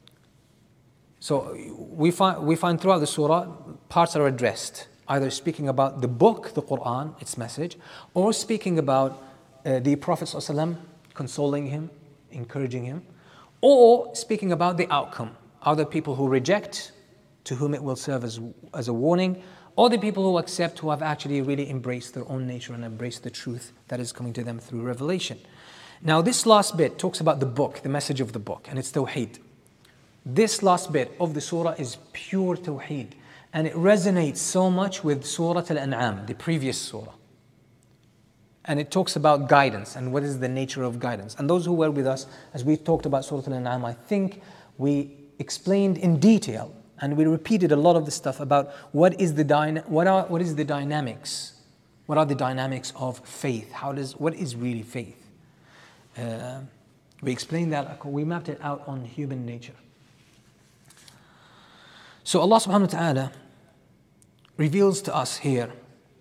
we find throughout the surah, parts are addressed, either speaking about the book, the Quran, its message, or speaking about the Prophet ﷺ, consoling him, encouraging him, or speaking about the outcome, either people who reject, to whom it will serve as a warning, or the people who accept, who have actually really embraced their own nature and embraced the truth that is coming to them through revelation. Now this last bit talks about the book, the message of the book, and it's Tawheed. This last bit of the surah is pure Tawheed, and it resonates so much with Surah Al-An'am, the previous surah. And it talks about guidance and what is the nature of guidance. And those who were with us, as we talked about Surah Al-An'am, I think we explained in detail, and we repeated a lot of the stuff about what is the dynamics, what are the dynamics of faith, what is really faith. We explained that, we mapped it out on human nature. So Allah subhanahu wa ta'ala reveals to us here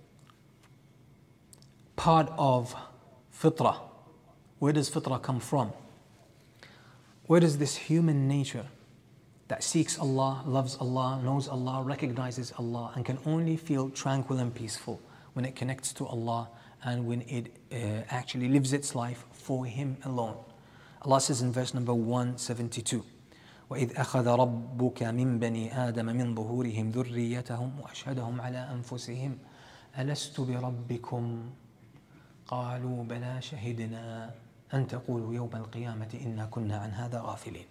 part of fitrah. Where does fitrah come from? Where does this human nature that seeks Allah, loves Allah, knows Allah, recognizes Allah, and can only feel tranquil and peaceful when it connects to Allah and when it actually lives its life for Him alone? Allah says in verse number 172, وَإِذْ أَخَذَ رَبُّكَ مِنْ بَنِي آدَمَ مِنْ ظُهُورِهِمْ ذُرِّيَّتَهُمْ وَأَشْهَدَهُمْ عَلَىٰ أَنفُسِهِمْ أَلَسْتُ بِرَبِّكُمْ قَالُوا بَلَى شَهِدْنَا أَن تَقُولُوا يَوْمَ الْقِيَامَةِ إِنَّا كُنَّا عَنْ هَذَا غَافِلِينَ.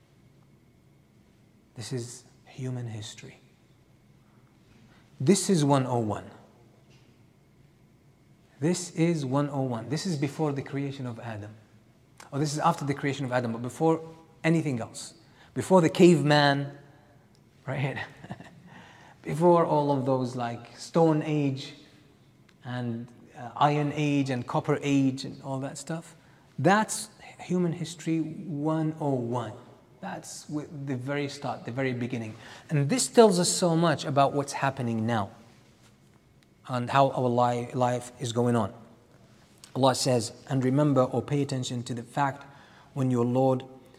This is human history. This is 101. This is 101. This is before the creation of Adam. Or this is after the creation of Adam, but before anything else. Before the caveman, right? Before all of those like Stone Age and Iron Age and Copper Age and all that stuff. That's human history 101. That's with the very start, the very beginning. And this tells us so much about what's happening now and how our life is going on. Allah says, and remember or pay attention to the fact when your Lord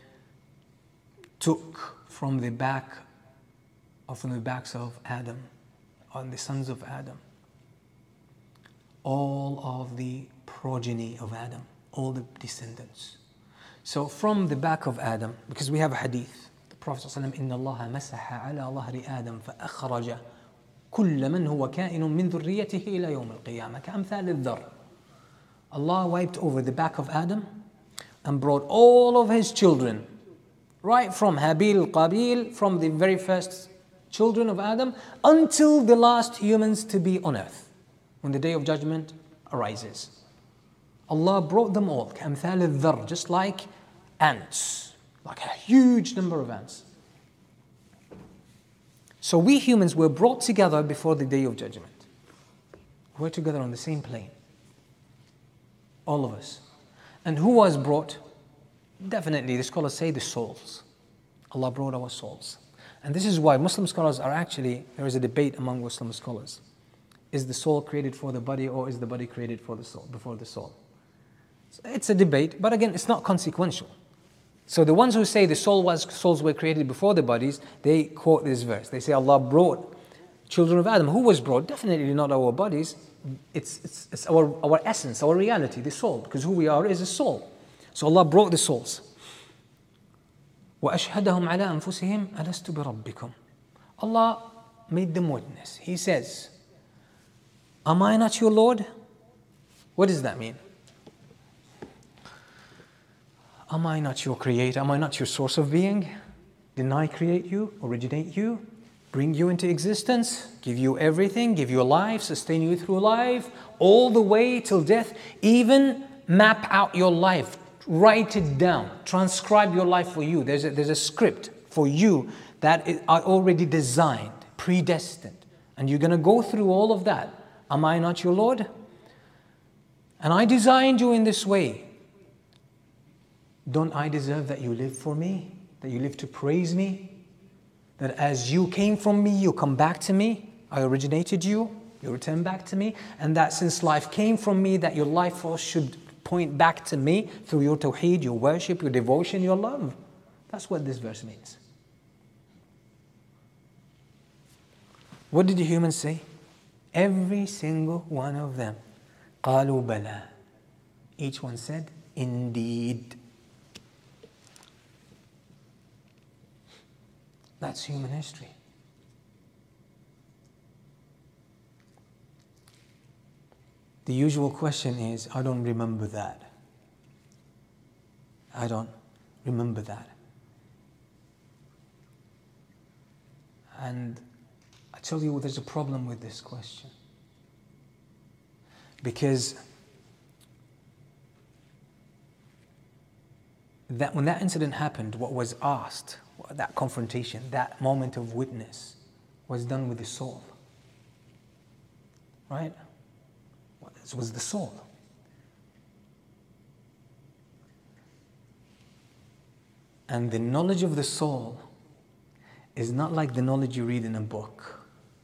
took from the backs of Adam, on the sons of Adam, all of the progeny of Adam, all the descendants. So from the back of Adam, because we have a hadith, the Prophet ﷺ, إِنَّ اللَّهَ مَسَحَ عَلَى ظَهْرِ آدَمَ فَأَخْرَجَ كُلَّ مَنْ هُوَ كَائِنٌ مِنْ ذُرِّيَّتِهِ إِلَى يَوْمِ الْقِيَامَةِ كَأَمْثَالِ الذَّرِّ. Allah wiped over the back of Adam and brought all of his children, right from Habil, Qabil, from the very first children of Adam, until the last humans to be on earth, when the day of judgment arises. Allah brought them all, كَأَمْثَالِ الذَّرِّ, just like ants, like a huge number of ants. So we humans were brought together before the day of judgment. We're together on the same plane. All of us. And who was brought? Definitely, the scholars say the souls. Allah brought our souls. And this is why Muslim scholars are actually, there is a debate among Muslim scholars. Is the soul created for the body, or is the body created for the soul, before the soul? So it's a debate, but again, it's not consequential. So the ones who say the souls were created before the bodies, they quote this verse. They say Allah brought children of Adam. Who was brought? Definitely not our bodies. It's our essence, our reality, the soul. Because who we are is a soul. So Allah brought the souls. وَأَشْهَدَهُمْ عَلَىٰ أَنفُسِهِمْ أَلَسْتُ بِرَبِّكُمْ. Allah made them witness. He says, am I not your Lord? What does that mean? Am I not your creator? Am I not your source of being? Didn't I create you, originate you, bring you into existence, give you everything, give you life, sustain you through life, all the way till death, even map out your life, write it down, transcribe your life for you. There's a script for you that is already designed, predestined, and you're going to go through all of that. Am I not your Lord? And I designed you in this way. Don't I deserve that you live for me? That you live to praise me? That as you came from me, you come back to me? I originated you, you return back to me? And that since life came from me, that your life force should point back to me through your tawheed, your worship, your devotion, your love. That's what this verse means. What did the humans say? Every single one of them. قَالُوا بَلَى. Each one said, indeed. That's human history. The usual question is, I don't remember that. I don't remember that. And I tell you, there's a problem with this question. Because when that incident happened, what was asked, that confrontation, that moment of witness, was done with the soul. Right? It was the soul. And the knowledge of the soul is not like the knowledge you read in a book.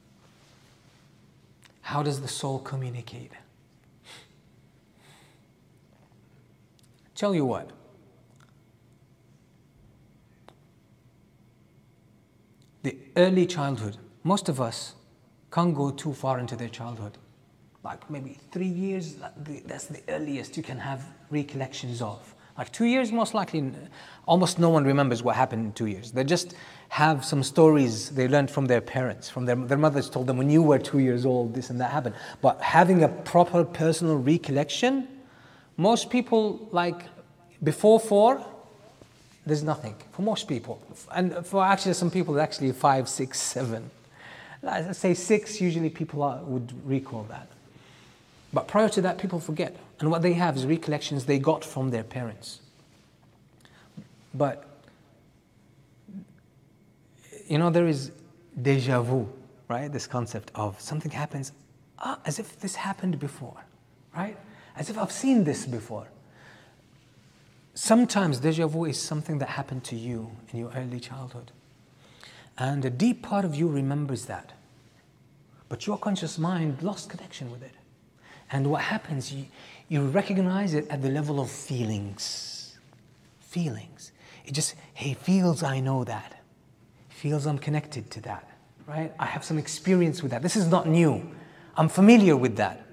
How does the soul communicate? Tell you what. The early childhood, most of us can't go too far into their childhood. Like maybe 3 years, that's the earliest you can have recollections of. Like 2 years, most likely, almost no one remembers what happened in 2 years. They just have some stories they learned from their parents, from their mothers told them when you were 2 years old, this and that happened. But having a proper personal recollection, most people, like before 4, there's nothing for most people. And for actually some people, actually 5, 6, 7. Let's say 6, usually people would recall that. But prior to that, people forget. And what they have is recollections they got from their parents. But, there is déjà vu, right? This concept of something happens as if this happened before, right? As if I've seen this before. Sometimes déjà vu is something that happened to you in your early childhood. And a deep part of you remembers that. But your conscious mind lost connection with it. And what happens, you recognize it at the level of feelings. Feelings. It just, hey, feels I know that. Feels I'm connected to that, right? I have some experience with that. This is not new. I'm familiar with that.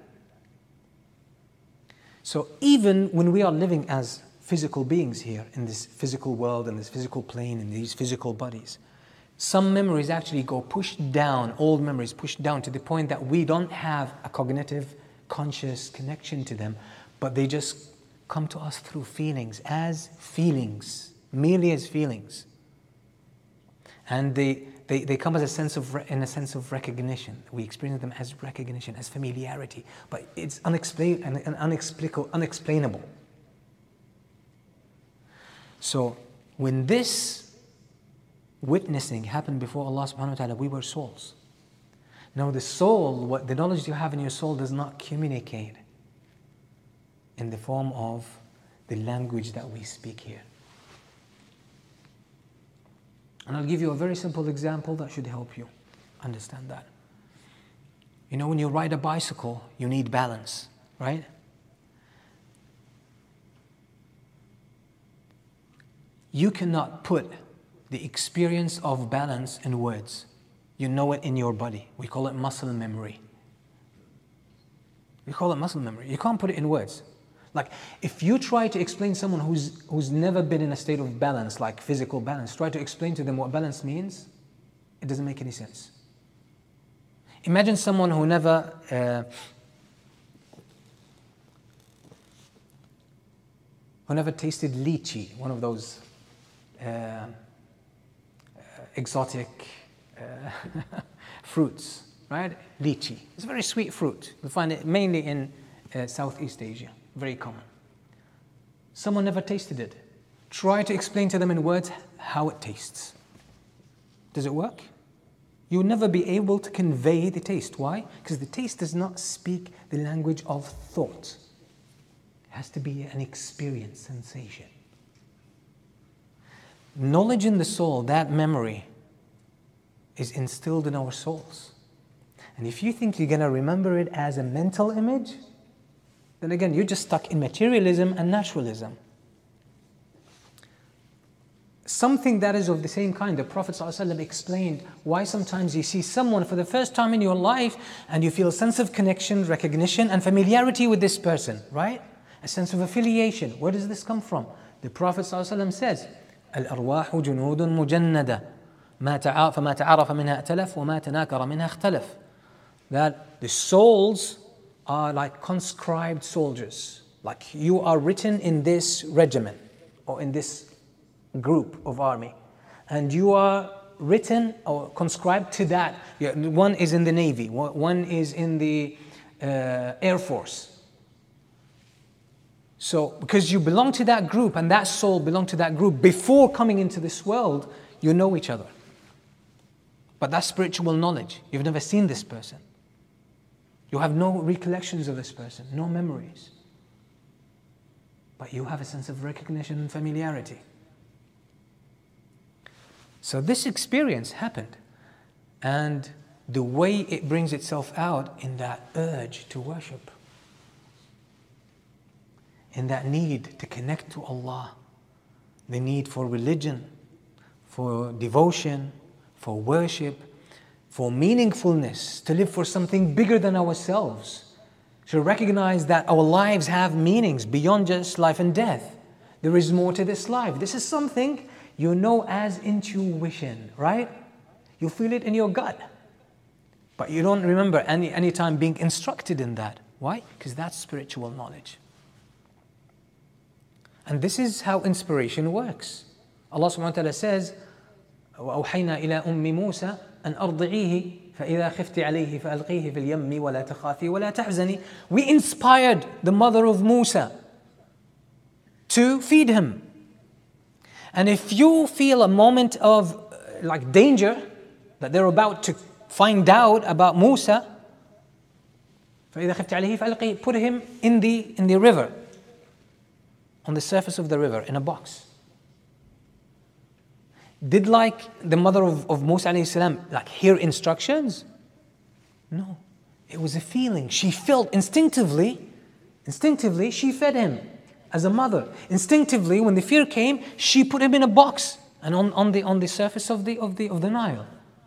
So even when we are living as physical beings here in this physical world, in this physical plane, in these physical bodies, some memories actually go pushed down, old memories pushed down to the point that we don't have a cognitive, conscious connection to them, but they just come to us through feelings, merely as feelings. And they come as in a sense of recognition. We experience them as recognition, as familiarity, but it's unexplainable. So when this witnessing happened before Allah subhanahu wa ta'ala, we were souls. Now the soul, the knowledge you have in your soul does not communicate in the form of the language that we speak here. And I'll give you a very simple example that should help you understand that. When you ride a bicycle, you need balance, right? You cannot put the experience of balance in words. You know it in your body. We call it muscle memory. You can't put it in words. Like, if you try to explain someone who's never been in a state of balance, like physical balance, try to explain to them what balance means, it doesn't make any sense. Imagine someone who never tasted lychee, one of those exotic fruits, right? Lychee. It's a very sweet fruit. You find it mainly in Southeast Asia. Very common. Someone never tasted it. Try to explain to them in words how it tastes. Does it work? You'll never be able to convey the taste. Why? Because the taste does not speak the language of thought. It has to be an experience, sensation. Knowledge in the soul, that memory, is instilled in our souls. And if you think you're going to remember it as a mental image, then again, you're just stuck in materialism and naturalism. Something that is of the same kind. The Prophet ﷺ explained why sometimes you see someone for the first time in your life and you feel a sense of connection, recognition, and familiarity with this person, right? A sense of affiliation. Where does this come from? The Prophet ﷺ says, الأرواح جنود مجندة فما تعرف منها ائتلف وما تناكر منها اختلف. That the souls are like conscribed soldiers. Like you are written in this regiment or in this group of army. And you are written or conscribed to that. One is in the Navy, one is in the Air Force. So because you belong to that group and that soul belonged to that group before coming into this world, you know each other. But that's spiritual knowledge. You've never seen this person. You have no recollections of this person, no memories. But you have a sense of recognition and familiarity. So this experience happened. And the way it brings itself out in that urge to worship, in that need to connect to Allah, the need for religion, for devotion, for worship, for meaningfulness, to live for something bigger than ourselves, to recognize that our lives have meanings beyond just life and death. There is more to this life. This is something you know as intuition, right? You feel it in your gut. But you don't remember any time being instructed in that. Why? Because that's spiritual knowledge. And this is how inspiration works. Allah subhanahu wa ta'ala says, وَأَوْحَيْنَا إِلَىٰ أُمِّ مُوسَىٰ أَنْ أَرْضِعِيهِ فإذا خفت عليه فألقيه في اليم ولا تخافي ولا تحزني. We inspired the mother of Musa to feed him. And if you feel a moment of like danger, that they're about to find out about Musa, فإذا خفت عليه فألقيه, put him in the river, on the surface of the river, in a box. Did like the mother of Musa alayhi salam like hear instructions? No. It was a feeling. She felt instinctively she fed him as a mother. Instinctively, when the fear came, she put him in a box and on the surface of the Nile.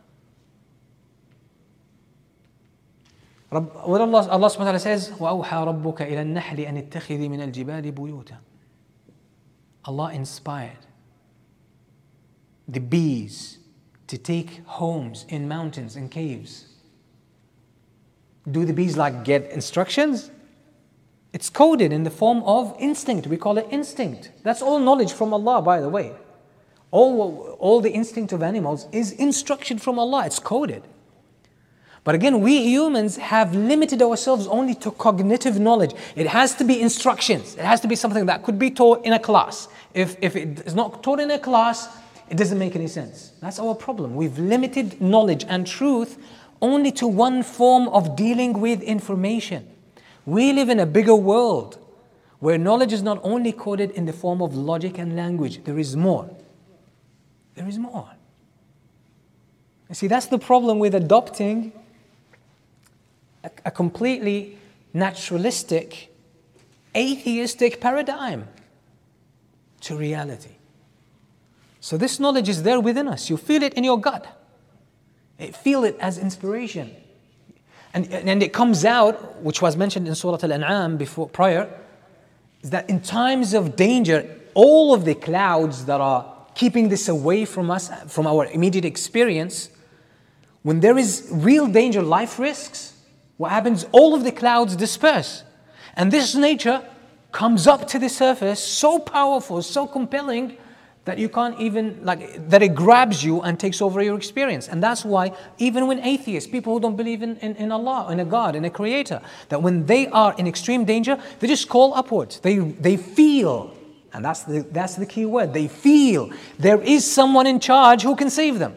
What Allah subhanahu wa ta'ala says, وَأَوْحَى رَبُّكَ إِلَى النَّحْلِ أَنِ اتَّخِذِي مِنَ الْجِبَالِ بُيُوتًا. Allah inspired the bees to take homes in mountains and caves. Do the bees like get instructions? It's coded in the form of instinct. We call it instinct. That's all knowledge from Allah, by the way. All the instinct of animals is instruction from Allah. It's coded. But again, we humans have limited ourselves only to cognitive knowledge. It has to be instructions. It has to be something that could be taught in a class. If it is not taught in a class, it doesn't make any sense. That's our problem. We've limited knowledge and truth only to one form of dealing with information. We live in a bigger world where knowledge is not only coded in the form of logic and language. There is more. There is more. You see, that's the problem with adopting a completely naturalistic, atheistic paradigm to reality. So this knowledge is there within us. You feel it in your gut. Feel it as inspiration. And it comes out, which was mentioned in Surah Al-An'am prior, is that in times of danger, all of the clouds that are keeping this away from us, from our immediate experience, when there is real danger, life risks, what happens? All of the clouds disperse. And this nature comes up to the surface, so powerful, so compelling, that you can't even, that it grabs you and takes over your experience. And that's why, even when atheists, people who don't believe in Allah, in a God, in a creator, that when they are in extreme danger, they just call upwards. They feel, and that's the key word, they feel there is someone in charge who can save them.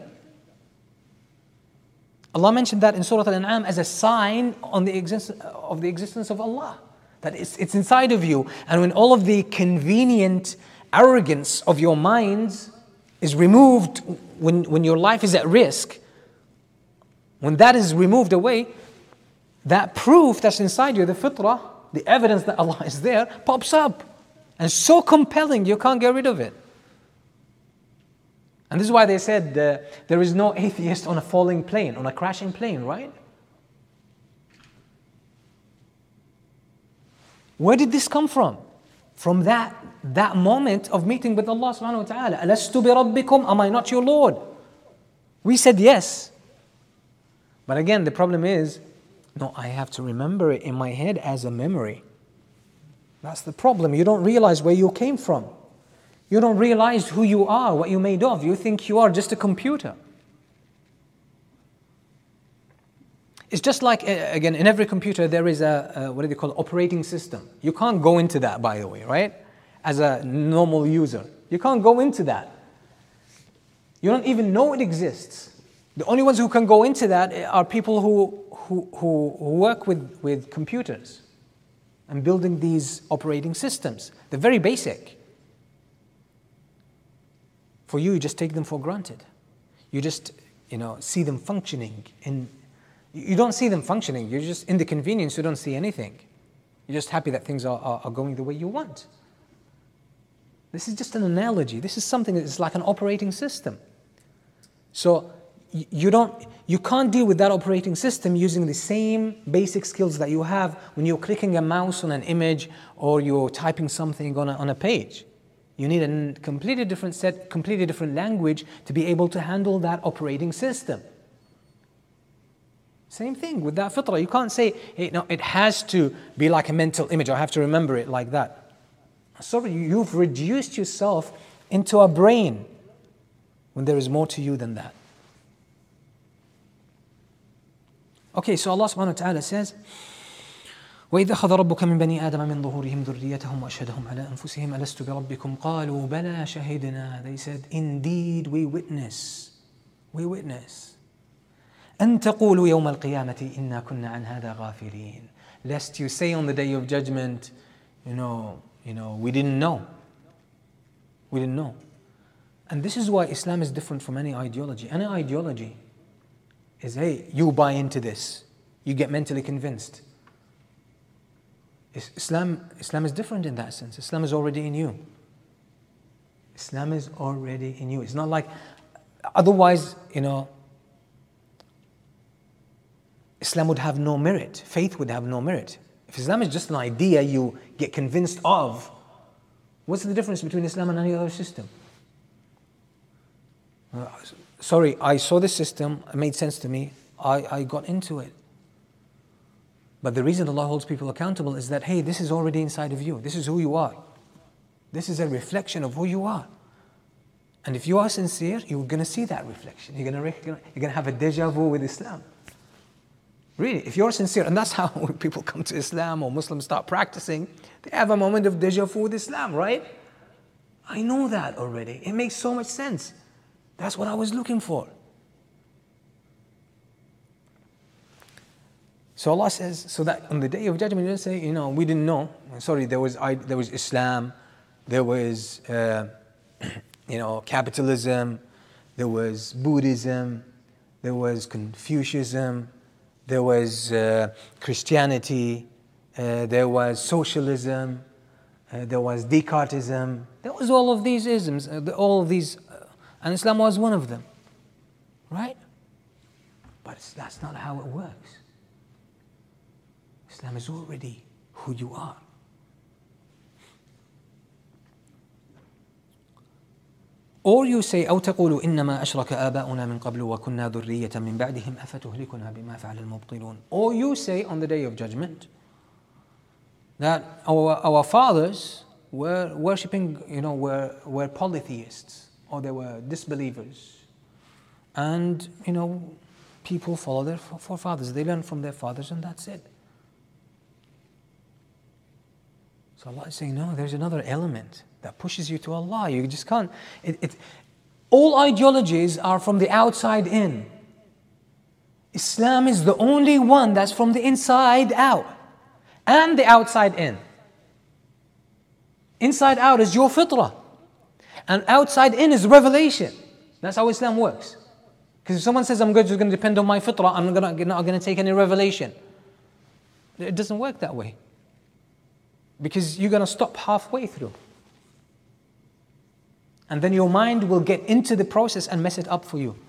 Allah mentioned that in Surah Al-An'am as a sign on the existence of Allah, that it's inside of you. And when all of the convenient arrogance of your minds is removed, when your life is at risk, when that is removed away, that proof that's inside you, the fitrah, the evidence that Allah is there, pops up. And so compelling, you can't get rid of it. And this is why they said there is no atheist on a falling plane, on a crashing plane, right? Where did this come from? From that moment of meeting with Allah subhanahu wa ta'ala. Alastu bi rabbikum, am I not your Lord? We said yes. But again, the problem is, no, I have to remember it in my head as a memory. That's the problem. You don't realize where you came from. You don't realize who you are, what you're made of. You think you are just a computer. It's just like, again, in every computer there is what do they call it? Operating system. You can't go into that, by the way, right? As a normal user. You can't go into that. You don't even know it exists. The only ones who can go into that are people who work with computers and building these operating systems. They're very basic. For you just take them for granted. You just, see them functioning. You don't see them functioning. You're just in the convenience. You don't see anything. You're just happy that things are going the way you want. This is just an analogy. This is something that is like an operating system. So you can't deal with that operating system using the same basic skills that you have when you're clicking a mouse on an image or you're typing something on a page. You need a completely different set, completely different language to be able to handle that operating system. Same thing with that fitrah. You can't say, hey, no, it has to be like a mental image. I have to remember it like that. Sorry, you've reduced yourself into a brain when there is more to you than that. Okay, so Allah subhanahu wa ta'ala says, وَإِذْ أَخَذَ رَبُّكَ مِنْ بَنِي آدَمَ مِنْ ظُهُورِهِمْ ذُرِّيَّتَهُمْ وَأَشْهَدَهُمْ عَلَىٰ أَنفُسِهِمْ أَلَسْتُ بِرَبِّكُمْ قَالُوا بَلَىٰ شَهِدْنَا. They said, indeed we witness. أَن تَقُولُوا يَوْمَ الْقِيَامَةِ إِنَّا كُنَّا عَنْ هَذَا غَافِلِينَ. Lest you say on the day of judgment, we didn't know. And this is why Islam is different from any ideology. Any ideology is, hey, you buy into this. You get mentally convinced. Islam is different in that sense. Islam is already in you. It's not like, otherwise, Islam would have no merit. Faith would have no merit. If Islam is just an idea you get convinced of, what's the difference between Islam and any other system? Sorry, I saw this system, it made sense to me, I got into it. But the reason Allah holds people accountable is that, hey, this is already inside of you. This is who you are. This is a reflection of who you are. And if you are sincere, you're going to see that reflection. You're going to have a deja vu with Islam. Really, if you're sincere, and that's how when people come to Islam or Muslims start practicing, they have a moment of deja vu with Islam, right? I know that already. It makes so much sense. That's what I was looking for. So Allah says, so that on the day of judgment, you don't say, we didn't know. Sorry, there was Islam, there was, capitalism, there was Buddhism, there was Confucianism, there was Christianity, there was socialism, there was Descartesism. There was all of these isms, and Islam was one of them, right? But that's not how it works. Islam is already who you are. Or you say, أو تقولوا إنما أشرك آباؤنا من قبل وكنا ذرية من بعدهم أفتهلكنا بما فعل المبطلون. Or you say on the day of judgment that our fathers were worshipping, were polytheists, or they were disbelievers. And, people follow their forefathers. They learn from their fathers and that's it. So Allah is saying, no, there's another element that pushes you to Allah. You just can't. All ideologies are from the outside in. Islam is the only one that's from the inside out and the outside in. Inside out is your fitrah, and outside in is revelation. That's how Islam works. Because if someone says, I'm just going to depend on my fitrah, I'm not going to take any revelation, it doesn't work that way. Because you're going to stop halfway through. And then your mind will get into the process and mess it up for you.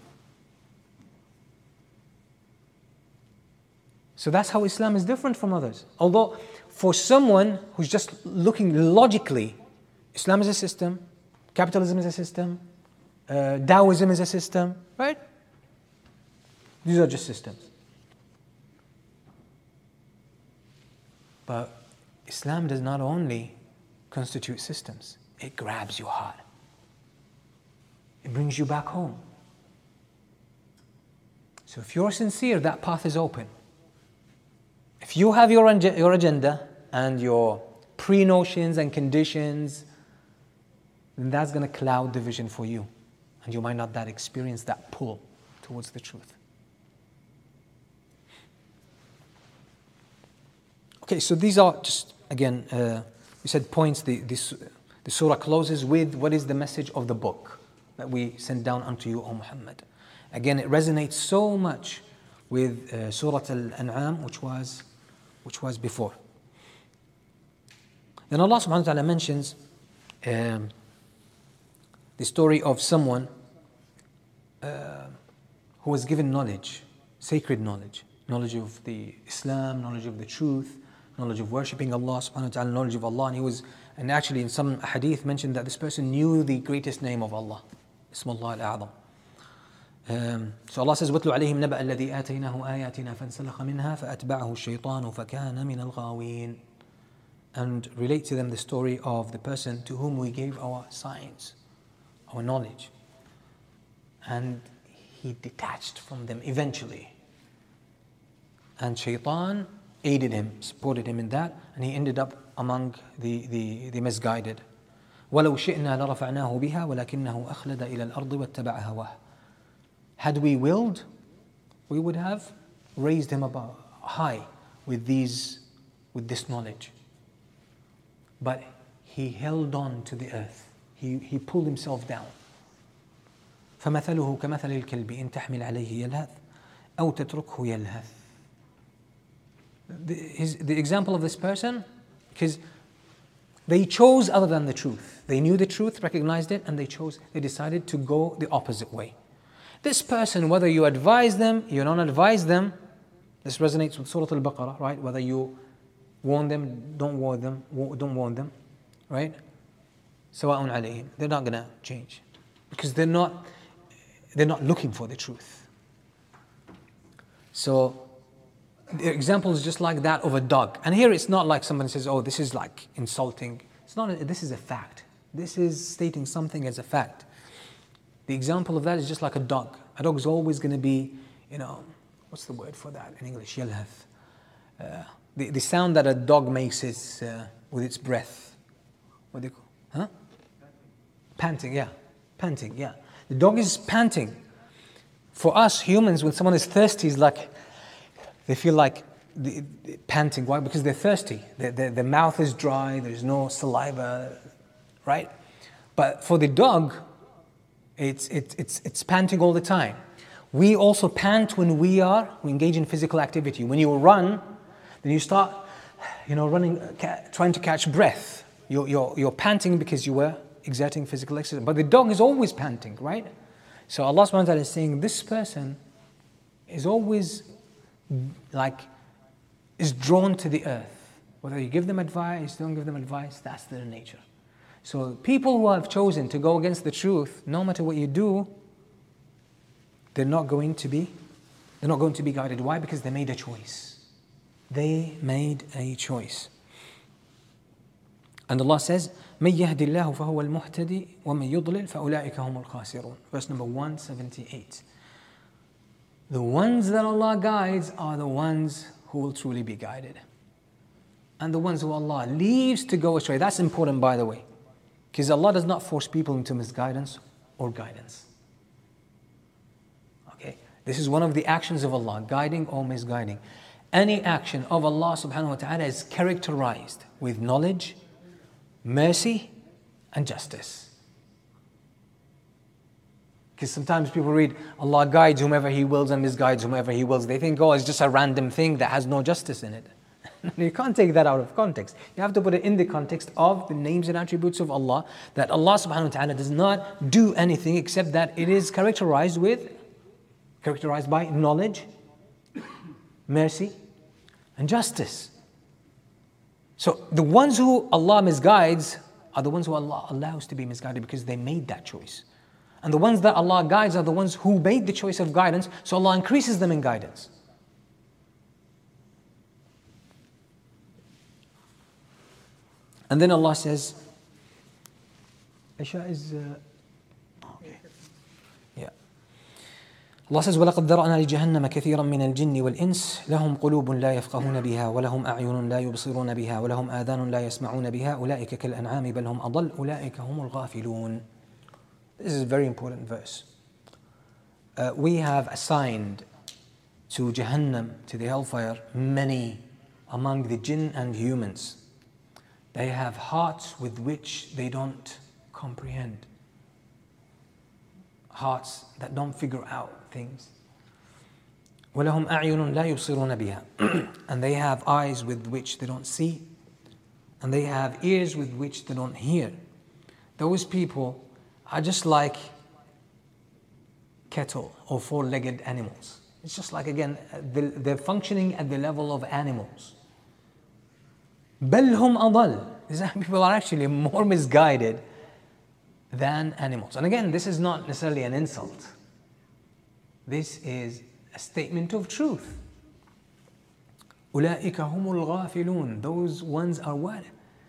So that's how Islam is different from others. Although for someone who's just looking logically, Islam is a system, capitalism is a system, Taoism is a system, right? These are just systems. But Islam does not only constitute systems, it grabs your heart. It brings you back home. So if you're sincere, that path is open. If you have your agenda and your pre-notions and conditions, then that's going to cloud the vision for you. And you might not experience that pull towards the truth. Okay, so these are just, again, we said points. The surah closes with what is the message of the book that we sent down unto you, O Muhammad. Again, it resonates so much with Surah Al-An'am, which was before. Then Allah subhanahu wa ta'ala mentions the story of someone who was given knowledge, sacred knowledge of the Islam, knowledge of the truth, knowledge of worshipping Allah subhanahu wa ta'ala, knowledge of Allah. And actually in some hadith mentioned that this person knew the greatest name of Allah, Ismullah al-A'zam. So Allah says, وَاتْلُ عَلَيْهِمْ نَبَأَ الَّذِي آتَيْنَاهُ آيَاتِنَا فَانْسَلَخَ مِنْهَا فَأَتْبَعَهُ الشَّيْطَانُ فَكَانَ مِنَ الْغَاوِينَ. And relate to them the story of the person to whom we gave our signs, our knowledge. And he detached from them eventually. And Shaitan aided him, supported him in that, and he ended up among the misguided. وَلَوْ شِئْنَا لَرَفَعْنَاهُ بِهَا وَلَكِنَّهُ أَخْلَدَ إِلَى الْأَرْضِ وَاتَّبَعَ هَوَاهُ. Had we willed, we would have raised him up high with this knowledge. But he held on to the earth. He pulled himself down. فَمَثَلُهُ كَمَثَلِ الْكَلْبِ إِن تَحْمِلْ عَلَيْهِ يَلْهَثْ أَوْ تَتْرُكْهُ يَلْهَثْ. The example of this person, because they chose other than the truth. They knew the truth, recognized it, and they decided to go the opposite way. This person, whether you advise them, you don't advise them, this resonates with Surah Al-Baqarah, right? Whether you warn them, don't warn them, right? سواء عليهم. They're not going to change because they're not looking for the truth. So the example is just like that of a dog. And here it's not like somebody says, oh, this is like insulting. It's not. This is a fact. This is stating something as a fact. The example of that is just like a dog. A dog is always going to be, what's the word for that in English? Yalhath. The sound that a dog makes is with its breath. What do you call? Huh? Panting, yeah. Panting, yeah. The dog is panting. For us humans, when someone is thirsty, it's like they feel like panting. Why? Because they're thirsty. Their mouth is dry. There's no saliva, right? But for the dog, it's panting all the time. We also pant when we engage in physical activity. When you run, then you start, running, trying to catch breath. You're panting because you were exerting physical exercise. But the dog is always panting, right? So Allah subhanahu wa ta'ala is saying this person is always is drawn to the earth. Whether you give them advice, don't give them advice, that's their nature. So people who have chosen to go against the truth, no matter what you do, they're not going to be guided. Why? Because they made a choice. They made a choice. And Allah says, مَن يَهْدِ اللَّهُ فَهُوَ الْمُهْتَدِي وَمَن يُضْلِلْ فَأُولَٰئِكَ هُمُ الْخَاسِرُونَ. Verse number 178. The ones that Allah guides are the ones who will truly be guided. And the ones who Allah leaves to go astray. That's important, by the way. Because Allah does not force people into misguidance or guidance. Okay? This is one of the actions of Allah, guiding or misguiding. Any action of Allah subhanahu wa ta'ala is characterized with knowledge, mercy, and justice. Because sometimes people read, Allah guides whomever He wills and misguides whomever He wills. They think, oh, it's just a random thing that has no justice in it. You can't take that out of context. You have to put it in the context of the names and attributes of Allah, that Allah subhanahu wa ta'ala does not do anything except that it is characterized by knowledge, mercy, and justice. So the ones who Allah misguides are the ones who Allah allows to be misguided because they made that choice. And the ones that Allah guides are the ones who made the choice of guidance, so Allah increases them in guidance. And then Allah says, Isha is... okay. Yeah. Allah says, وَلَقَدْ ذَرَأْنَا لِجَهَنَّمَ كَثِيرًا مِنَ الْجِنِّ وَالْإِنسِ لَهُمْ قُلُوبٌ لَا يَفْقَهُونَ بِهَا وَلَهُمْ أَعْيُنٌ لَا يُبْصِرُونَ بِهَا وَلَهُمْ آذَانٌ لَا يَسْمَعُونَ بِهَا أُولَئِكَ كَالْأَنْعَامِ بَلْ هُمْ أَضَلُّ أُولَئِكَ هُمُ الْغَافِلُونَ. This is a very important verse. We have assigned to Jahannam, to the hellfire, many among the jinn and humans. They have hearts with which they don't comprehend. Hearts that don't figure out things. وَلَهُمْ أَعْيُنٌ لَا يُبْصِرُونَ بِهَا. And they have eyes with which they don't see. And they have ears with which they don't hear. Those people are just like cattle or four-legged animals. It's just like, again, they're functioning at the level of animals. بَلْ هُمْ أَضَلُّ. These people are actually more misguided than animals. And again, this is not necessarily an insult. This is a statement of truth. أُولَئِكَ هُمُ الْغَافِلُونَ. Those ones are what?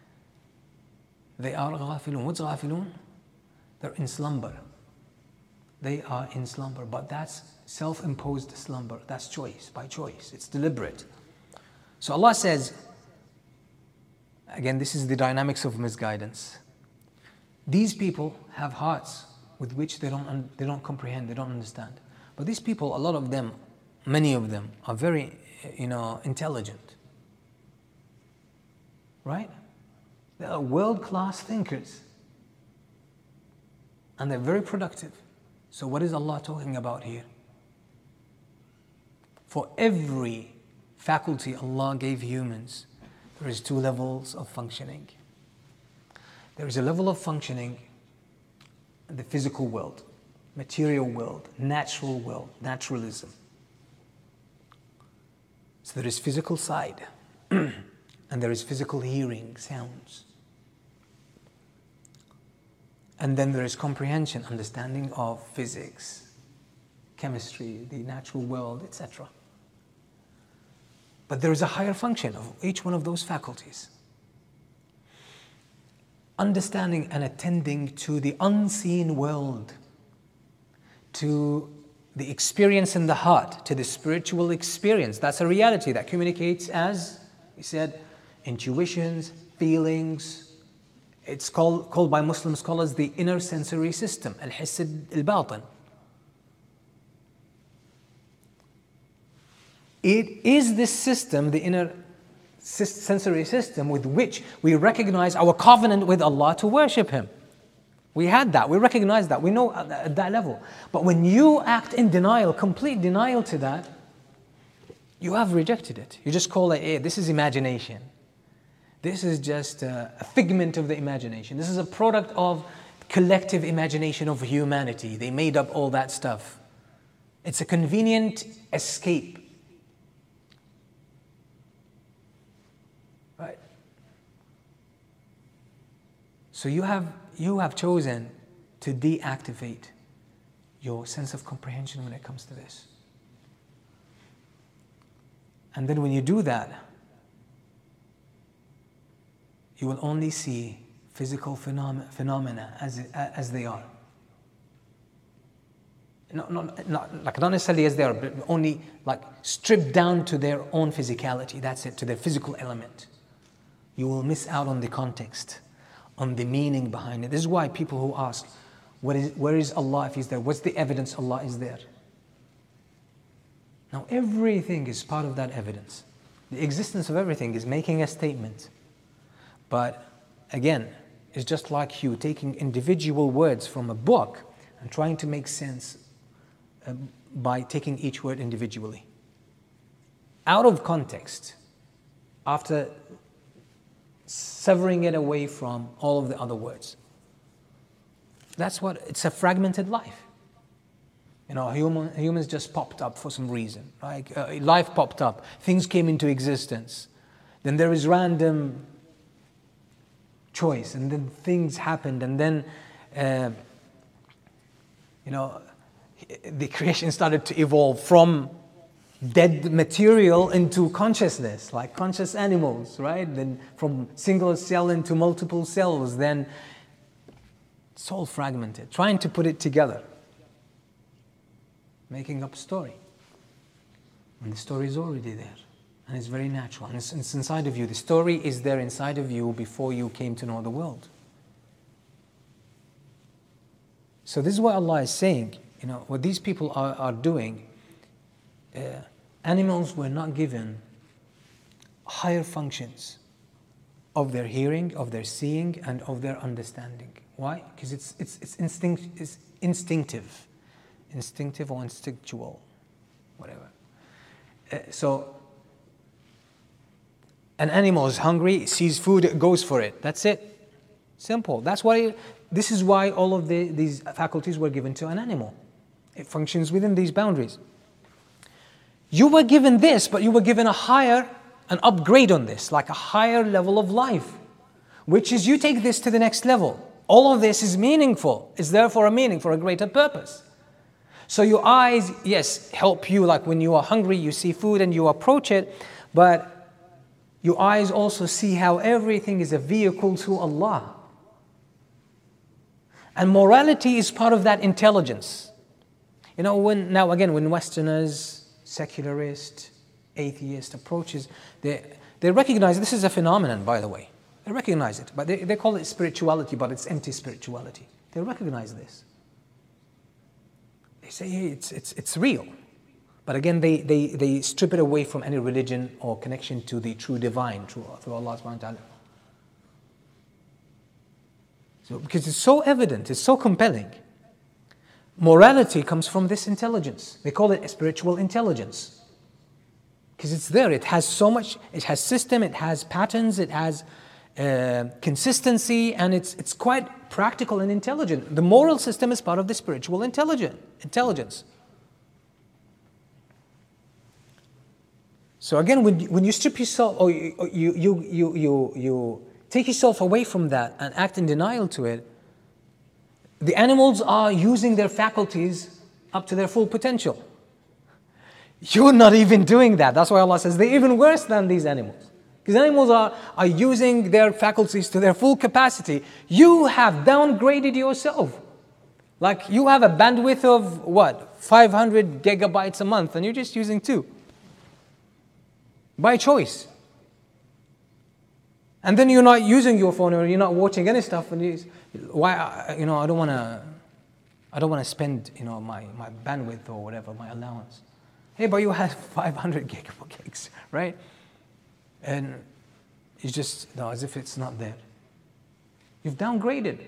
They are غافلون. What's غافلون? They're in slumber. They are in slumber, but that's self-imposed slumber. That's choice, by choice. It's deliberate. So Allah says, again, this is the dynamics of misguidance. These people have hearts with which they don't comprehend, they don't understand. But these people, a lot of them, many of them, are very, intelligent. Right? They are world-class thinkers. And they're very productive. So what is Allah talking about here? For every faculty Allah gave humans, there is 2 levels of functioning. There is a level of functioning in the physical world, material world, natural world, naturalism. So there is physical side, and there is physical hearing, sounds. And then there is comprehension, understanding of physics, chemistry, the natural world, etc. But there is a higher function of each one of those faculties. Understanding and attending to the unseen world, to the experience in the heart, to the spiritual experience. That's a reality that communicates as, we said, intuitions, feelings. It's called by Muslim scholars the inner sensory system, al-hiss al-batin. It is this system, the inner sensory system, with which we recognize our covenant with Allah to worship Him. We had that, we recognize that, we know at that level. But when you act in denial, complete denial to that, you have rejected it. You just call it, hey, this is imagination. This is just a figment of the imagination. This is a product of collective imagination of humanity. They made up all that stuff. It's a convenient escape. Right? So you have chosen to deactivate your sense of comprehension when it comes to this. And then when you do that, you will only see physical phenomena as they are. Not necessarily as they are, but only like stripped down to their own physicality. That's it, to their physical element. You will miss out on the context, on the meaning behind it. This is why people who ask, where is Allah if He's there? What's the evidence Allah is there? Now everything is part of that evidence. The existence of everything is making a statement. But again, it's just like you taking individual words from a book and trying to make sense by taking each word individually. Out of context, after severing it away from all of the other words. That's what, it's a fragmented life. Humans just popped up for some reason, right? Life popped up, things came into existence. Then there is random choice, and then things happened, and then the creation started to evolve from dead material into consciousness, like conscious animals, right? Then from single cell into multiple cells, then it's all fragmented, trying to put it together, making up a story. And the story is already there. And it's very natural. And it's inside of you. The story is there inside of you before you came to know the world. So this is what Allah is saying. What these people are doing, animals were not given higher functions of their hearing, of their seeing, and of their understanding. Why? Because it's instinctive. Instinctive or instinctual, whatever. So an animal is hungry, sees food, it goes for it. That's it. Simple. This is why all of these faculties were given to an animal. It functions within these boundaries. You were given this, but you were given an upgrade on this, like a higher level of life, which is you take this to the next level. All of this is meaningful. It's there for a meaning, for a greater purpose. So your eyes, yes, help you, like when you are hungry, you see food and you approach it, but your eyes also see how everything is a vehicle to Allah. And morality is part of that intelligence. When Westerners, secularist, atheist approaches, they recognize this is a phenomenon, by the way. They recognize it, but they call it spirituality, but it's empty spirituality. They recognize this. They say, hey, it's real. But again, they strip it away from any religion or connection to the true divine, through Allah subhanahu wa ta'ala. So, because it's so evident, it's so compelling. Morality comes from this intelligence. They call it a spiritual intelligence. Because it's there, it has so much, it has system, it has patterns, it has consistency, and it's quite practical and intelligent. The moral system is part of the spiritual intelligence. So again, when you strip yourself, or you take yourself away from that and act in denial to it, the animals are using their faculties up to their full potential. You're not even doing that. That's why Allah says they're even worse than these animals. Because animals are using their faculties to their full capacity. You have downgraded yourself. Like you have a bandwidth of 500 gigabytes a month, and you're just using 2. By choice. And then you're not using your phone, or you're not watching any stuff, and I don't want to spend my bandwidth or whatever, my allowance. Hey, but you have 500 gigs, right? And it's just as if it's not there. You've downgraded.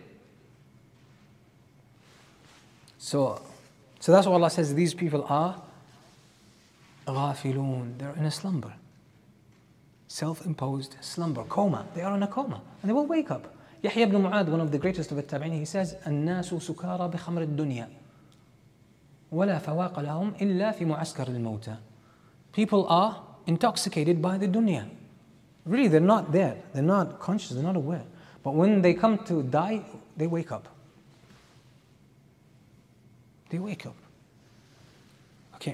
So that's why Allah says these people are غافلون. They're in a slumber. Self-imposed slumber, coma. They are in a coma, and they will wake up. Yahya ibn Mu'adh, one of the greatest of the tabi'in, he says, الناس سكارى بخمر الدنيا ولا فواق لهم إلا في معسكر الموتى. People are intoxicated by the dunya. Really, they're not there. They're not conscious. They're not aware. But when they come to die, they wake up. They wake up. Okay.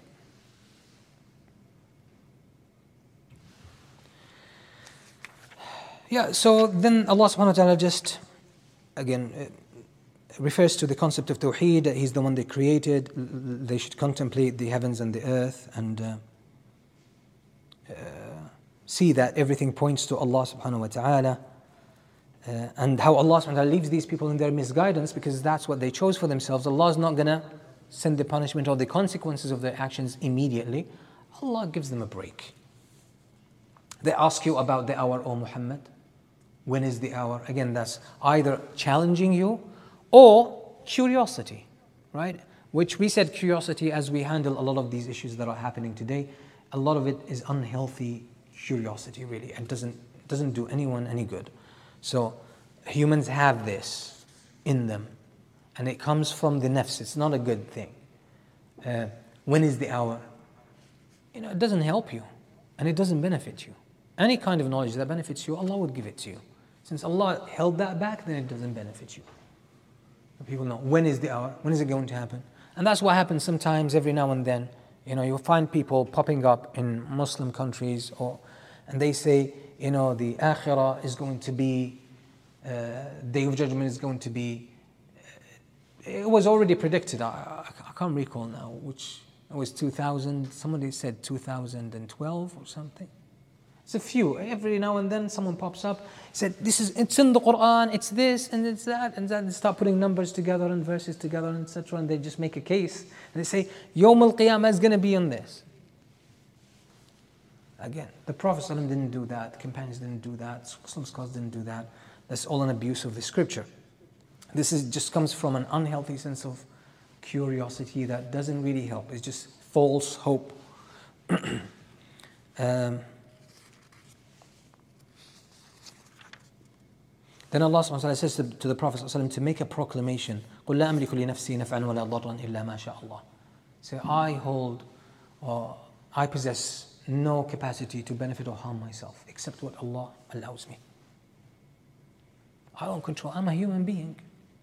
Yeah, so then Allah subhanahu wa ta'ala just, again, refers to the concept of Tawheed, that He's the one that created. They should contemplate the heavens and the earth and see that everything points to Allah subhanahu wa ta'ala, and how Allah subhanahu wa ta'ala leaves these people in their misguidance because that's what they chose for themselves. Allah is not going to send the punishment or the consequences of their actions immediately. Allah gives them a break. They ask you about the hour, O Muhammad. When is the hour? Again, that's either challenging you or curiosity, right? Which we said curiosity, as we handle a lot of these issues that are happening today, a lot of it is unhealthy curiosity, really. It doesn't do anyone any good. So humans have this in them, and it comes from the nafs. It's not a good thing. When is the hour? It doesn't help you, and it doesn't benefit you. Any kind of knowledge that benefits you, Allah would give it to you. Since Allah held that back, then it doesn't benefit you. People know, when is the hour? When is it going to happen? And that's what happens sometimes, every now and then. You'll find people popping up in Muslim countries, and they say, the akhirah is going to be, Day of Judgment is going to be, it was already predicted. I can't recall now, which it was 2000, somebody said 2012 or something. It's a few. Every now and then someone pops up, said, it's in the Quran, it's this and it's that, and then they start putting numbers together and verses together, and etc. And they just make a case. And they say, Yawm al-Qiyamah is going to be on this. Again, the Prophet ﷺ didn't do that, the companions didn't do that, Muslim scholars didn't do that. That's all an abuse of the scripture. This just comes from an unhealthy sense of curiosity that doesn't really help. It's just false hope. Then Allah subhanahu wa ta'ala says to the Prophet ﷺ to make a proclamation. قُلْ لَا أَمْلِكُ لِنَفْسِي نَفْعًا وَلَا ضَرًّا إِلَّا مَا شَاءَ اللَّهُ. Say, I possess no capacity to benefit or harm myself except what Allah allows me. I don't control. I'm a human being.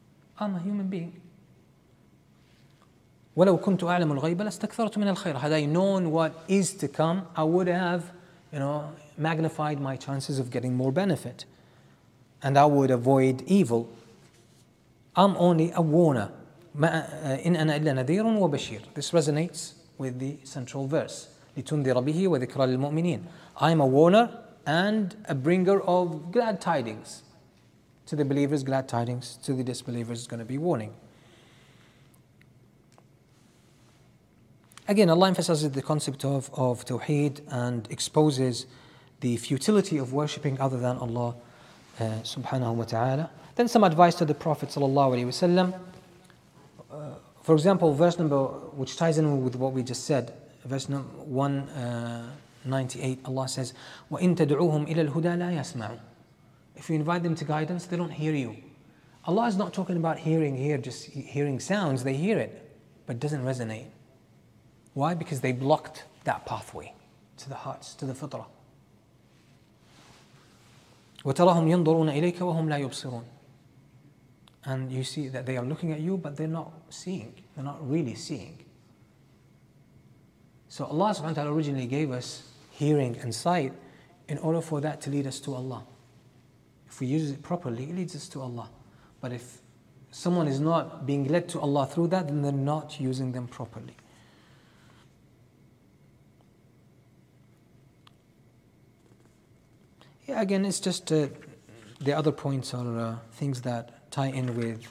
وَلَوْ كُنْتُ أَعْلَمُ الْغَيْبَ لَاسْتَكْثَرْتُ مِنَ الْخَيْرِ. Had I known what is to come, I would have, magnified my chances of getting more benefit. And I would avoid evil. I'm only a warner. إن أنا إلا نذير وبشير. This resonates with the central verse. لتنذر به وذكرى للمؤمنين. I am a warner and a bringer of glad tidings. To the believers, glad tidings. To the disbelievers, it's going to be warning. Again, Allah emphasizes the concept of Tawheed and exposes the futility of worshipping other than Allah subhanahu wa ta'ala. Then some advice to the Prophet sallallahu alaihi wasallam. For example, verse number, which ties in with what we just said, verse 198, Allah says, وَإِن تَدْعُوهُمْ إِلَى الْهُدَى لَا يَسْمَعُوا. If you invite them to guidance, they don't hear you. Allah is not talking about hearing here, just hearing sounds. They hear it, but it doesn't resonate. Why? Because they blocked that pathway to the hearts, to the fitrah. وَتَرَاهُمْ يَنْظُرُونَ إِلَيْكَ وَهُمْ لَا يُبْصِرُونَ. And you see that they are looking at you, but they're not seeing. They're not really seeing. So Allah subhanahu wa ta'ala originally gave us hearing and sight in order for that to lead us to Allah. If we use it properly, it leads us to Allah. But if someone is not being led to Allah through that, then they're not using them properly. Yeah, again, it's just the other points are things that tie in with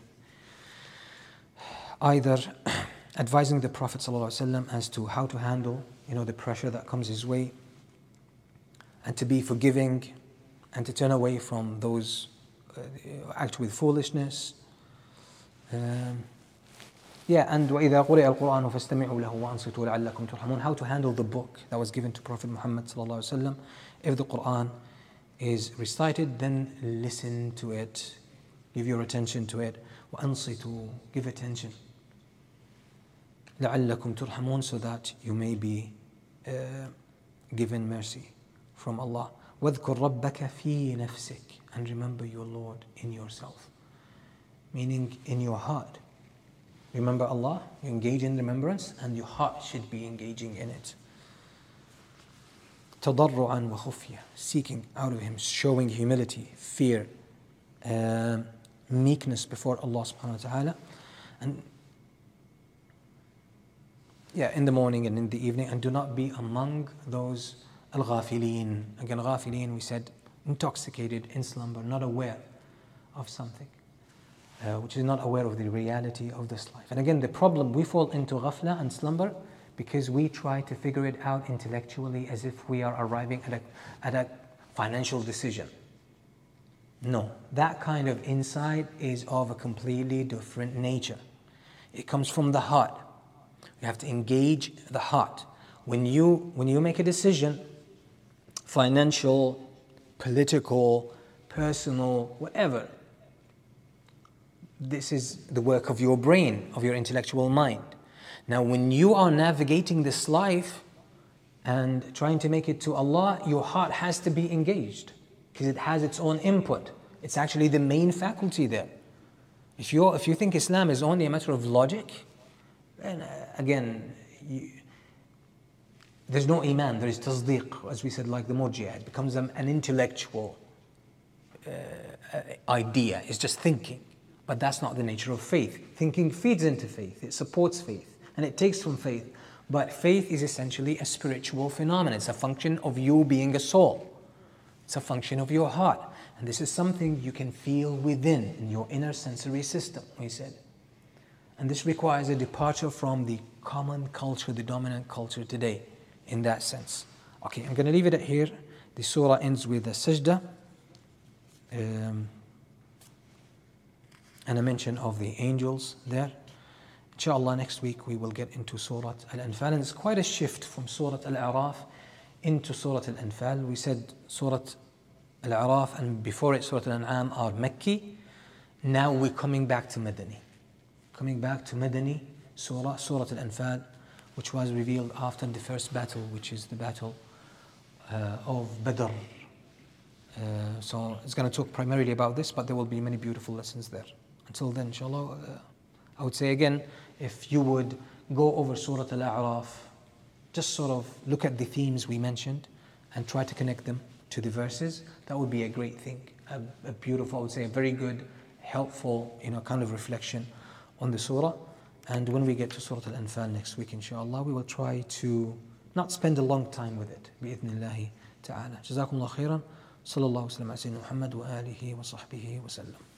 either advising the Prophet ﷺ as to how to handle, the pressure that comes his way, and to be forgiving, and to turn away from those act with foolishness. And وَإِذَا قُرِئَ الْقُرْآنُ فَاسْتَمِعُوا لَهُ وَأَنصِتُوا لَعَلَّكُمْ تُرْحَمُونَ. How to handle the book that was given to Prophet Muhammad ﷺ. If the Qur'an is recited, then listen to it, give your attention to it. وَأَنصِتُوا, give attention. لَعَلَّكُمْ تُرْحَمُونَ, so that you may be given mercy from Allah. وَاذْكُرْ رَبَّكَ فِي نَفْسِكَ, and remember your Lord in yourself, meaning in your heart. Remember Allah, you engage in remembrance, and your heart should be engaging in it. تضرعا وخفية, seeking out of Him, showing humility, fear, meekness before Allah subhanahu wa ta'ala. And in the morning and in the evening, and do not be among those al-ghafilin. Again, ghafilin, we said, intoxicated, in slumber, not aware of something, which is not aware of the reality of this life. And again, the problem, we fall into ghafla and slumber because we try to figure it out intellectually as if we are arriving at a financial decision. No, that kind of insight is of a completely different nature. It comes from the heart. You have to engage the heart. When you make a decision, financial, political, personal, whatever, this is the work of your brain, of your intellectual mind. Now, when you are navigating this life and trying to make it to Allah, your heart has to be engaged because it has its own input. It's actually the main faculty there. If you think Islam is only a matter of logic, then again, there's no iman, there is tasdeeq, as we said, like the murji'ah. It becomes an intellectual idea. It's just thinking. But that's not the nature of faith. Thinking feeds into faith. It supports faith. And it takes from faith. But faith is essentially a spiritual phenomenon. It's a function of you being a soul. It's a function of your heart. And this is something you can feel within, in your inner sensory system, we said. And this requires a departure from the common culture, the dominant culture today, in that sense. Okay, I'm going to leave it at here. The surah ends with a sajda. And a mention of the angels there. Inshallah, next week we will get into Surah Al-Anfal. And it's quite a shift from Surah Al-A'raf into Surah Al-Anfal. We said Surah Al-A'raf and before it Surah Al-An'am are Makki. Now we're coming back to Madani. Coming back to Madani Surah Al-Anfal, which was revealed after the first battle, which is the battle of Badr. So it's going to talk primarily about this, but there will be many beautiful lessons there. Until then, inshallah, I would say again, if you would go over Surah Al-A'raf, just sort of look at the themes we mentioned and try to connect them to the verses, that would be a great thing. A beautiful, I would say, a very good, helpful, kind of reflection on the surah. And when we get to Surah Al-Anfal next week, inshallah, we will try to not spend a long time with it. بإذن الله تعالى. جزاكم الله خيرا. صلى الله وسلم على سيدنا محمد وآله وصحبه وسلم.